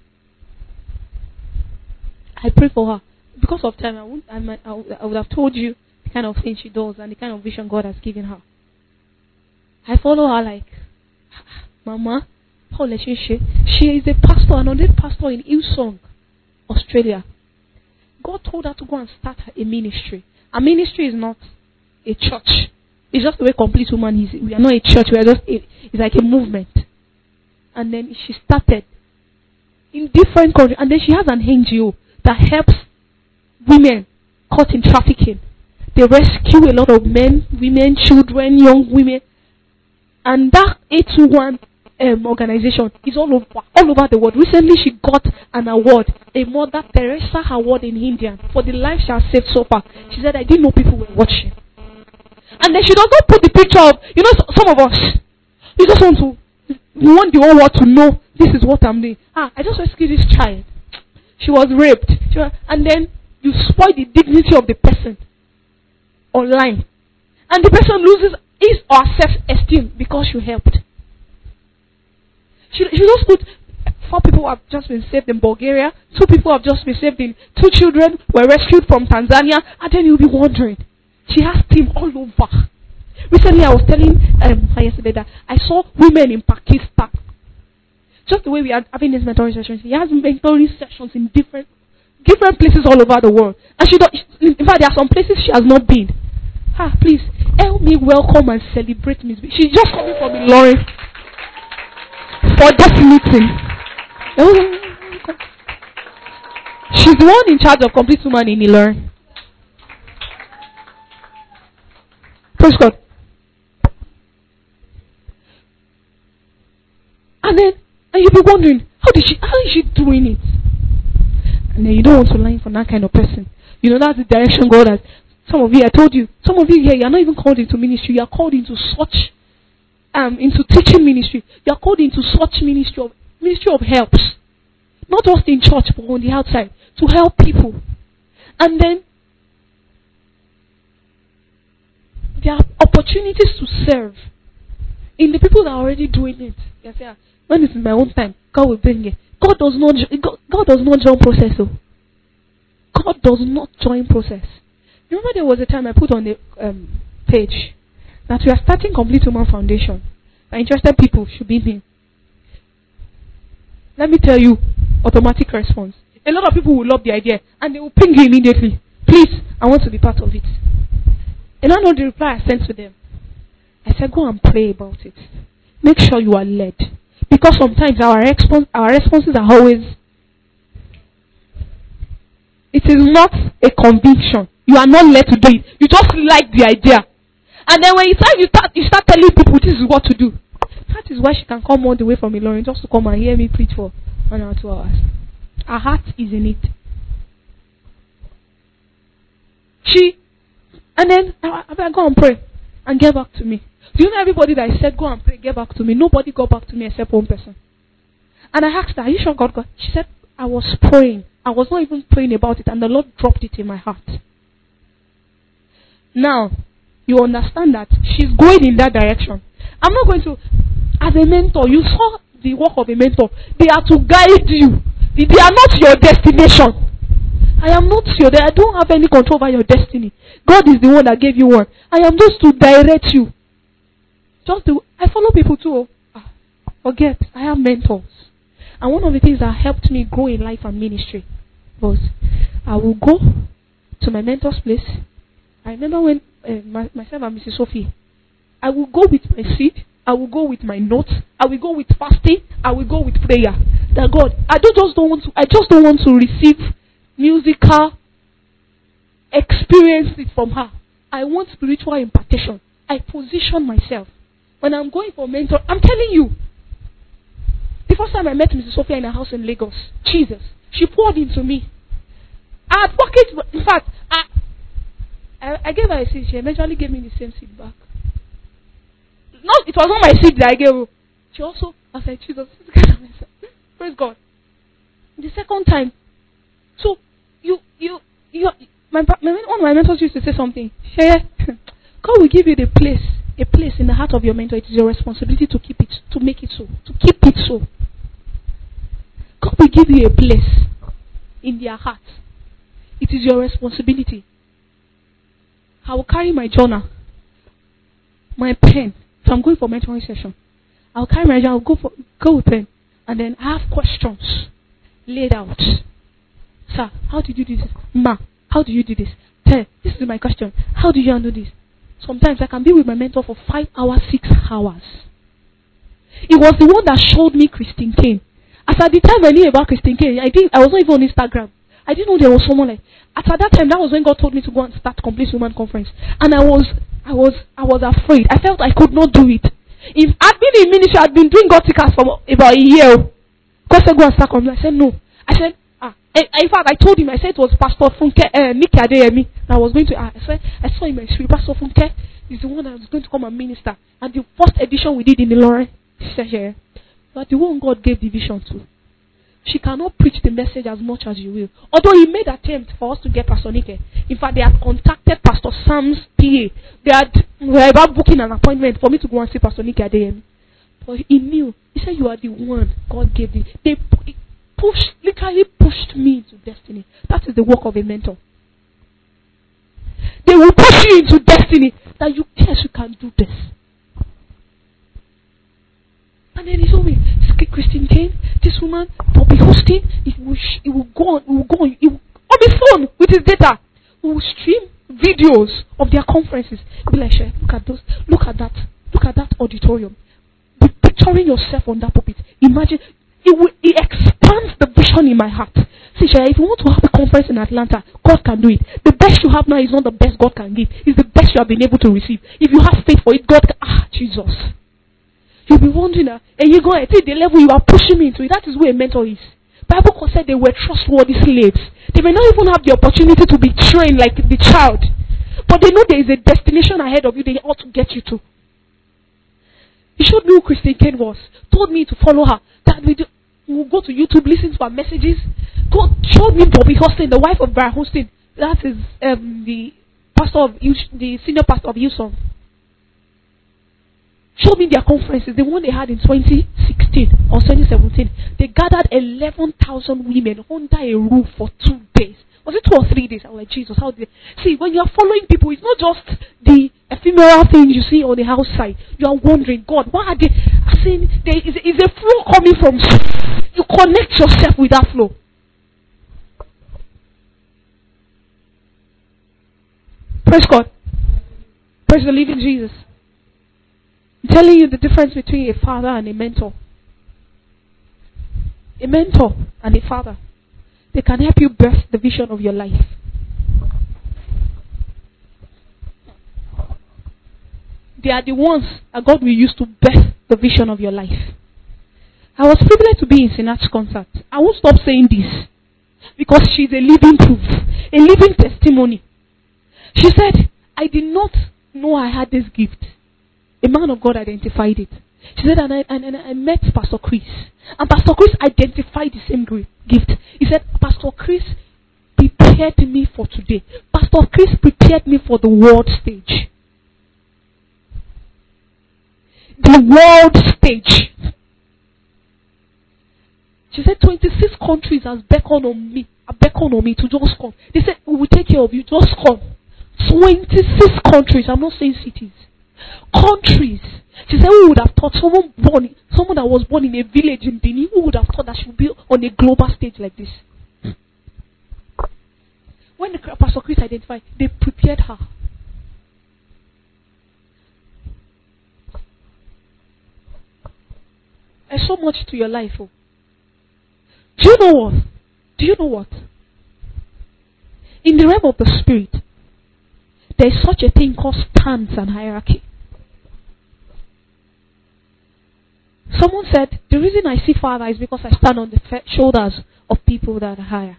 I pray for her. Because of time, I, won't, I, might, I, would, I would have told you the kind of thing she does and the kind of vision God has given her. I follow her like, Mama, how let she she? She is a pastor, an ordained pastor in Hillsong, Australia. God told her to go and start a ministry. A ministry is not a church. It's just the way Complete Woman is. We are not a church. We are just a, it's like a movement. And then she started in different countries. And then she has an N G O that helps women caught in trafficking. They rescue a lot of men, women, children, young women. And that eight two one um, organization is all over, all over the world. Recently, she got an award, a Mother Teresa Award in India for the life she has saved so far. She said, I didn't know people were watching. And then she does not put the picture of, you know, some of us, you just want to, you want the whole world to know, this is what I'm doing. Ah, I just rescued this child. She was raped. She was, and then you spoil the dignity of the person online. And the person loses his or her self-esteem because you helped. She, she just put, four people have just been saved in Bulgaria, two people have just been saved in, two children were rescued from Tanzania, and then you'll be wondering. She has team all over. Recently I was telling um, her yesterday that I saw women in Pakistan. Just the way we are having these mentoring sessions, he has mentoring sessions in different different places all over the world. And she don't, in fact, there are some places she has not been. Ah, please, help me welcome and celebrate Miss B. She's just coming from Ilorin for this meeting. She's the one in charge of Complete Woman in Ilorin. Praise God. And then, and you'll be wondering, how did she, how is she doing it? And then you don't want to learn from that kind of person. You know, that's the direction God has. Some of you, I told you, some of you here, you are not even called into ministry. You are called into such, um, into teaching ministry. You are called into such ministry of, ministry of helps. Not just in church, but on the outside. To help people. And then, there are opportunities to serve in the people that are already doing it. You say, when it's in my own time, God will bring it. God does not. God, God does not join process. Oh. God does not join process. Remember, there was a time I put on the um, page that we are starting Complete Woman Foundation. And interested people should be me. Let me tell you, automatic response. A lot of people will love the idea and they will ping you immediately. Please, I want to be part of it. And I know the reply I sent to them. I said, go and pray about it. Make sure you are led. Because sometimes our, response, our responses are always, it is not a conviction. You are not led to do it. You just like the idea. And then when you start, you start, you start telling people this is what to do. That is why she can come all the way from Ilorin just to come and hear me preach for one or two hours. Her heart is in it. She, and then I, I go and pray and get back to me. Do you know everybody that I said go and pray, get back to me? Nobody got back to me except one person. And I asked her, are you sure God got? She said, I was praying. I was not even praying about it, and the Lord dropped it in my heart. Now, you understand that she's going in that direction. I'm not going to, as a mentor, you saw the work of a mentor. They are to guide you. They are not your destination. I am not your, I don't have any control over your destiny. God is the one that gave you one. I am just to direct you. Just do, I follow people too. Ah, forget, I have mentors. And one of the things that helped me grow in life and ministry was I will go to my mentor's place. I remember when uh, my, myself and Missus Sophie, I will go with my seed, I will go with my notes, I will go with fasting, I will go with prayer. That God, I don't just don't want to, I just don't want to receive musical experience it from her. I want spiritual impartation. I position myself. When I'm going for mentor, I'm telling you, the first time I met Missus Sophia in her house in Lagos, Jesus, she poured into me. I had pockets, in fact, I, I, I gave her a seed. She eventually gave me the same seed back. No, it was not my seed that I gave her. She also, I was like, Jesus, praise God. The second time, so you, you, you, my, my, one of my mentors used to say something. Share, God will give you the place, a place in the heart of your mentor. It is your responsibility to keep it, to make it so, to keep it so. God will give you a place in their heart. It is your responsibility. I will carry my journal, my pen. So I'm going for mentoring session. I'll carry my journal, I'll go for go with pen, and then I have questions laid out. Sir, how did you do this? Ma, how do you do this? Tell, this is my question. How do you handle this? Sometimes I can be with my mentor for five hours, six hours. It was the one that showed me Christine Kane. As at the time I knew about Christine Kane, I didn't, I was not even on Instagram. I didn't know there was someone like. At that time, that was when God told me to go and start Complete Woman Conference, and I was, I was, I was afraid. I felt I could not do it. If I'd been in ministry, I'd been doing God seekers for about a year. God said, go and start Complete. I said no. I said, ah. In fact, I told him. I said it was Pastor Funke, uh, Nicky Adeyemi. I was going to. Uh, I said, I saw him in my spirit. Pastor Funke is the one that was going to come and minister. And the first edition we did in the Lauren, she said, yeah, but the one God gave the vision to. She cannot preach the message as much as you will. Although he made attempt for us to get Pastor Nike. In fact, they had contacted Pastor Sam's P A. They had were about booking an appointment for me to go and see Pastor Nike Adeyemi. But he knew. He said, you are the one God gave me. They pushed, literally pushed me into destiny. That is the work of a mentor. They will push you into destiny. That you, yes, you can do this. And then he told me, Christine Kane, this woman will be hosting. It will, sh- it will go on. It will go on. It will, on his phone with his data. We will stream videos of their conferences. Be like, look at those. Look at that. Look at that auditorium. Be picturing yourself on that pulpit. Imagine. It will. It expands the vision in my heart. See, Shaya, if you want to have a conference in Atlanta, God can do it. The best you have now is not the best God can give. It's the best you have been able to receive. If you have faith for it, God can. Ah, Jesus. You'll be wondering, uh, and you go at the level you are pushing me into it. That is where a mentor is. Bible said they were trustworthy slaves. They may not even have the opportunity to be trained like the child, but they know there is a destination ahead of you they ought to get you to. He showed me who Christine Kane was. Told me to follow her. That we do, we'll go to YouTube, listen to her messages. God showed me Bobby Hostin, the wife of Brian Hostin. That is um, the pastor of the senior pastor of Houston. Showed me their conferences, the one they had in twenty sixteen or twenty seventeen. They gathered eleven thousand women under a roof for two days. Was it two or three days? I was like, Jesus, how did they? See, when you are following people, it's not just the ephemeral things you see on the outside. You are wondering, God, what are they? I saying there is, is a flow coming from. You connect yourself with that flow. Praise God. Praise the living Jesus. I'm telling you the difference between a father and a mentor. A mentor and a father. They can help you birth the vision of your life. They are the ones that God will use to birth the vision of your life. I was privileged to be in Sinach's concert. I won't stop saying this because she's a living proof, a living testimony. She said, I did not know I had this gift. A man of God identified it. She said, and I, and, and I met Pastor Chris. And Pastor Chris identified the same gift. He said, Pastor Chris prepared me for today. Pastor Chris prepared me for the world stage. The world stage. She said, twenty-six countries has beckoned on me, beckoned on me to just come. They said, we will take care of you, just come. twenty-six countries, I'm not saying cities. Countries. She said, who would have thought someone born, someone that was born in a village in Benin, who would have thought that she would be on a global stage like this? When the Pastor Chris identified, they prepared her. There's so much to your life. Oh. Do you know what? Do you know what? In the realm of the spirit, there is such a thing called stance and hierarchy. Someone said, the reason I see Father is because I stand on the shoulders of people that are higher.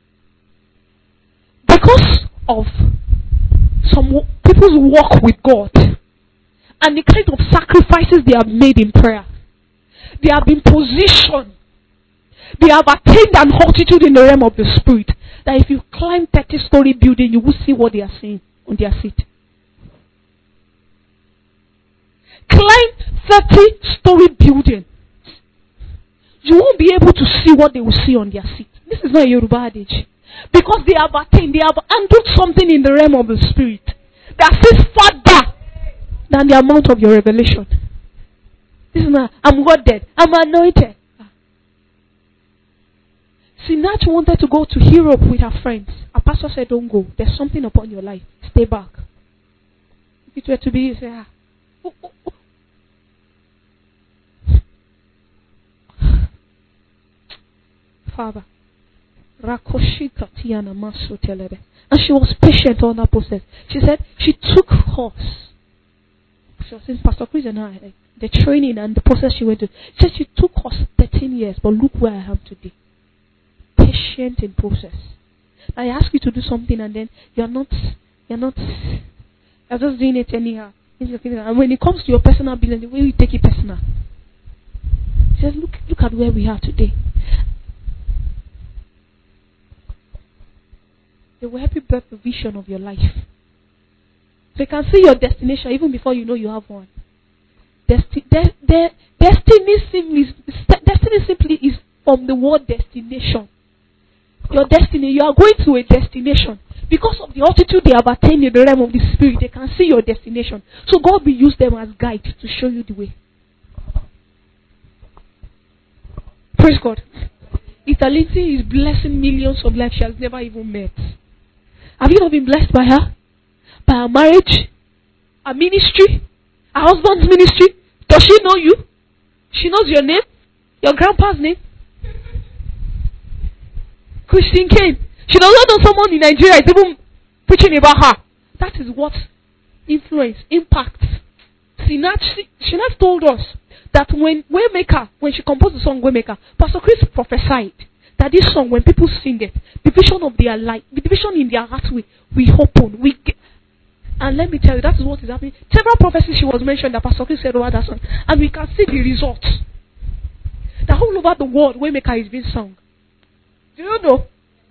Because of some people's walk with God and the kind of sacrifices they have made in prayer, they have been positioned. They have attained an altitude in the realm of the spirit that if you climb thirty-story building, you will see what they are seeing on their seat. Climb thirty-story building, you won't be able to see what they will see on their seat. This is not a Yoruba adage. Because they have attained, they have handled something in the realm of the spirit that sits further than the amount of your revelation. This is not, I'm God dead, I'm anointed. Sinach wanted to go to Europe with her friends. Her pastor said, don't go. There's something upon your life. Stay back. If it were to be, you say, ah. Oh, oh, oh. Father, Rakoshika Tiana Maso Telebe. And she was patient on that process. She said she took course. She was saying, Pastor Chris and I, like, the training and the process she went through. She said she took course thirteen years, but look where I am today. Patient in process. I ask you to do something and then you're not, you're not, you're just doing it anyhow. And when it comes to your personal business, the way you take it personal. She says, look, look at where we are today. They will help you build the vision of your life. They can see your destination even before you know you have one. Desti- de- de- destiny, simply, destiny simply is from the word destination. Your destiny, you are going to a destination. Because of the altitude they have attained in the realm of the spirit, they can see your destination. So God will use them as guides to show you the way. Praise God. Itality is blessing millions of lives she has never even met. Have you not been blessed by her? By her marriage? Her ministry? Her husband's ministry? Does she know you? She knows your name? Your grandpa's name? Christine Kane. She does not know someone in Nigeria is even preaching about her. That is what influence, impact. Sinach told us that when Waymaker, when she composed the song Waymaker, Pastor Chris prophesied that this song, when people sing it, the vision of their life, the vision in their heart, we, we open. We get, and let me tell you, that is what is happening. Several prophecies she was mentioned that Pastor Chris said over that song, and we can see the results. That all over the world, Waymaker is being sung. Do you know?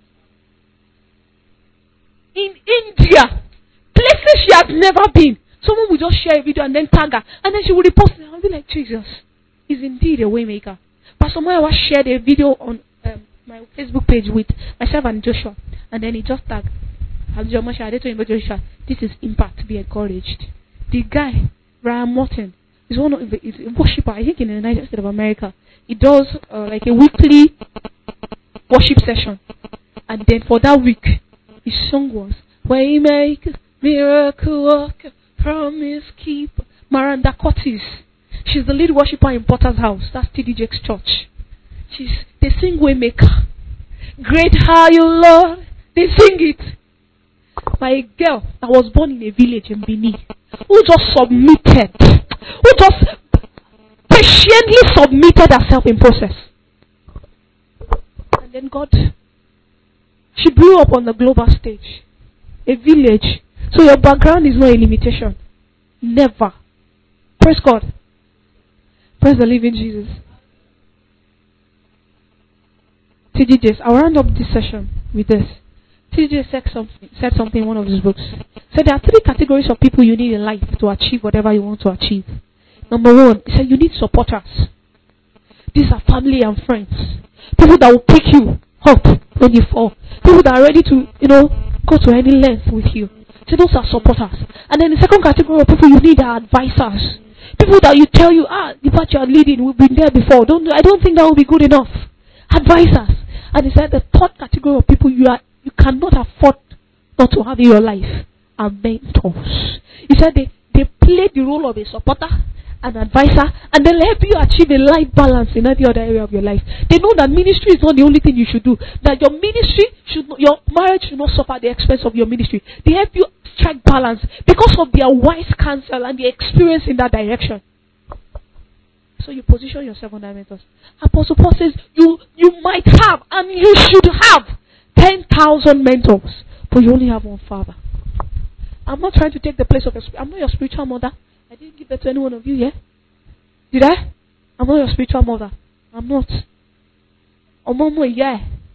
In India, places she has never been, someone will just share a video and then tag her, and then she will repost it. I'll be like, Jesus is indeed a Waymaker. Pastor Moya shared a video on um, my Facebook page with myself and Joshua, and then he just tagged Joshua. This is impact. Be encouraged. The guy, Ryan Morton, is one of the is a worshiper. I think in the United States of America, he does uh, like a weekly worship session, and then for that week, his song was Waymaker, Miracle Worker, Promise Keeper. Miranda Curtis. She's the lead worshiper in Potter's House. That's T D Jakes Church. She's they sing Waymaker. Great are you, Lord. They sing it. By a girl that was born in a village in Benin, who just submitted, who just patiently submitted herself in process. And then God, she blew up on the global stage. A village. So your background is not a limitation. Never. Praise God. Praise the living Jesus. T D Jakes, I'll round up this session with this. T D Jakes said something, said something in one of his books. Said there are three categories of people you need in life to achieve whatever you want to achieve. Number one, he said you need supporters. These are family and friends. People that will pick you up when you fall. People that are ready to, you know, go to any length with you. So those are supporters. And then the second category of people you need are advisors. People that you tell you, ah, the path you are leading, we've been there before. Don't I don't think that will be good enough. Advisors. And he said the third category of people you are you cannot afford not to have in your life are mentors. He said they, they play the role of a supporter, an advisor, and they'll help you achieve a life balance in any other area of your life. They know that ministry is not the only thing you should do. That your ministry should not, your marriage should not suffer at the expense of your ministry. They help you strike balance because of their wise counsel and their experience in that direction. So you position yourself on that mentors. Apostle Paul says you you might have and you should have ten thousand mentors, but you only have one father. I'm not trying to take the place of your. I'm not your spiritual mother. I didn't give birth to any one of you, yeah? Did I? I'm not your spiritual mother. I'm not. Omomo, yeah.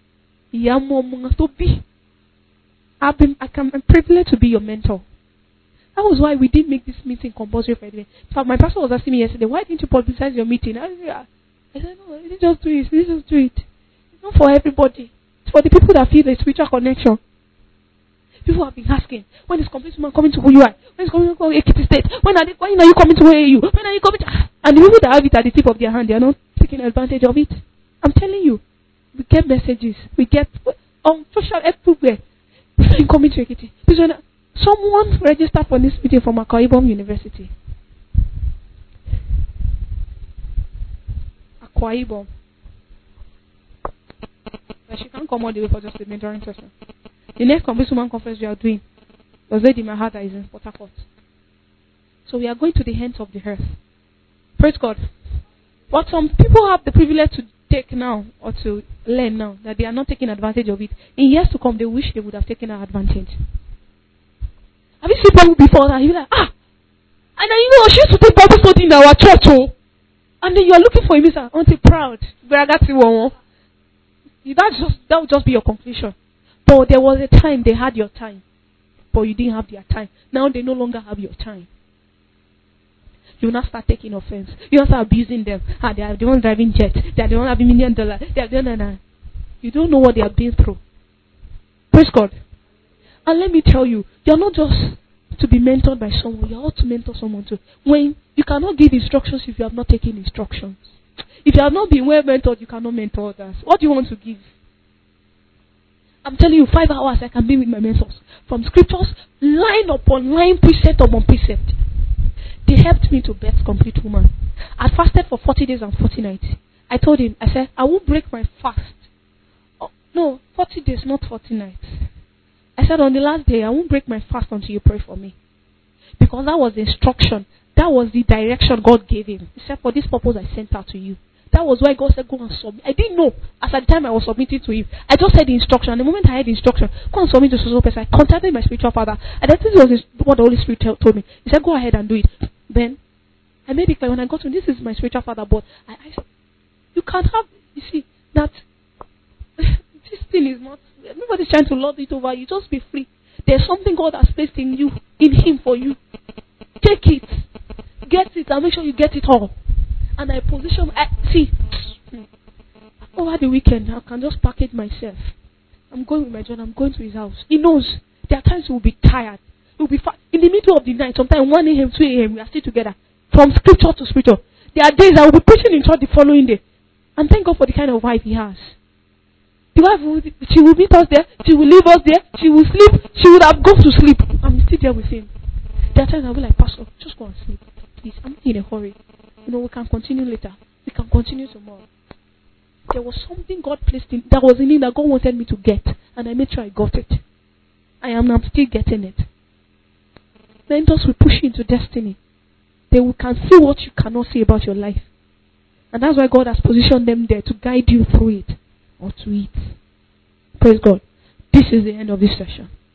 I've been, I can, I'm privileged to be your mentor. That was why we did make this meeting compulsory for everyone. In fact, my pastor was asking me yesterday, why didn't you publicize your meeting? I said, I said no, let's just do it. Let's just do it. It's not for everybody. It's for the people that feel the spiritual connection. People have been asking, when is Complete Man coming to U I? When is coming to Ekiti State? When are, they, when are you coming to A A U? When are you coming to... And the people that have it at the tip of their hand, they are not taking advantage of it. I'm telling you, we get messages. We get on social everywhere. When are you coming to Ekiti? Someone registered for this meeting from Akwa Ibom University. Akwa Ibom. And she can't come all the way for just a mentoring session. The next Convince Woman conference we are doing was laid in my heart that is in Port Harcourt. So we are going to the ends of the earth. Praise God. What some people have the privilege to take now or to learn now, that they are not taking advantage of it. In years to come, they wish they would have taken our advantage. Have you seen people before that? You're like, ah! And then you know, she used to take Bible study in our church, oh! And then you're looking for him, sir. Aren't you proud? That just that would just be your conclusion. But there was a time they had your time, but you didn't have their time. Now they no longer have your time. You will not start taking offense. You will start abusing them. Ah, they are the ones driving jet. They are the ones having million dollars. They are the ones. You don't know what they have been through. Praise God. And let me tell you, you are not just to be mentored by someone. You are also to mentor someone too. When you cannot give instructions if you have not taken instructions. If you have not been well mentored, you cannot mentor others. What do you want to give? I'm telling you, five hours I can be with my mentors. From scriptures, line upon line, precept upon precept. They helped me to birth complete woman. I fasted for forty days and forty nights. I told him, I said, I won't break my fast. Oh, no, forty days, not forty nights. I said, on the last day, I won't break my fast until you pray for me. Because that was the instruction. That was the direction God gave him. He said, for this purpose, I sent her to you. That was why God said, go and submit. I didn't know. As at the time I was submitting to him, I just heard the instruction. And the moment I heard the instruction, go and submit to so person, I contacted my spiritual father. And that this was what the Holy Spirit told me. He said, go ahead and do it. Then, I made it clear when I got to him, this is my spiritual father, but I, I you can't have, you see, that this thing is not, nobody's trying to lord it over you. Just be free. There's something God has placed in you, in him for you. Take it. Get it and make sure you get it all. And I position, I, see, over the weekend, I can just package myself. I'm going with my John, I'm going to his house. He knows. There are times we'll be tired. We'll be fa- in the middle of the night, sometimes one a.m., two a.m., we are still together. From scripture to scripture. There are days I will be preaching in church the following day. And thank God for the kind of wife he has. The wife, will, she will meet us there, she will leave us there, she will sleep, she would have gone to sleep. I'm still there with him. There are times I'll be like, Pastor, just go and sleep. Please, I'm not in a hurry. You know, we can continue later. We can continue tomorrow. There was something God placed in, that was in me that God wanted me to get. And I made sure I got it. I am now still getting it. Mentors will push you into destiny. They will, can see what you cannot see about your life. And that's why God has positioned them there to guide you through it. Or to it. Praise God. This is the end of this session.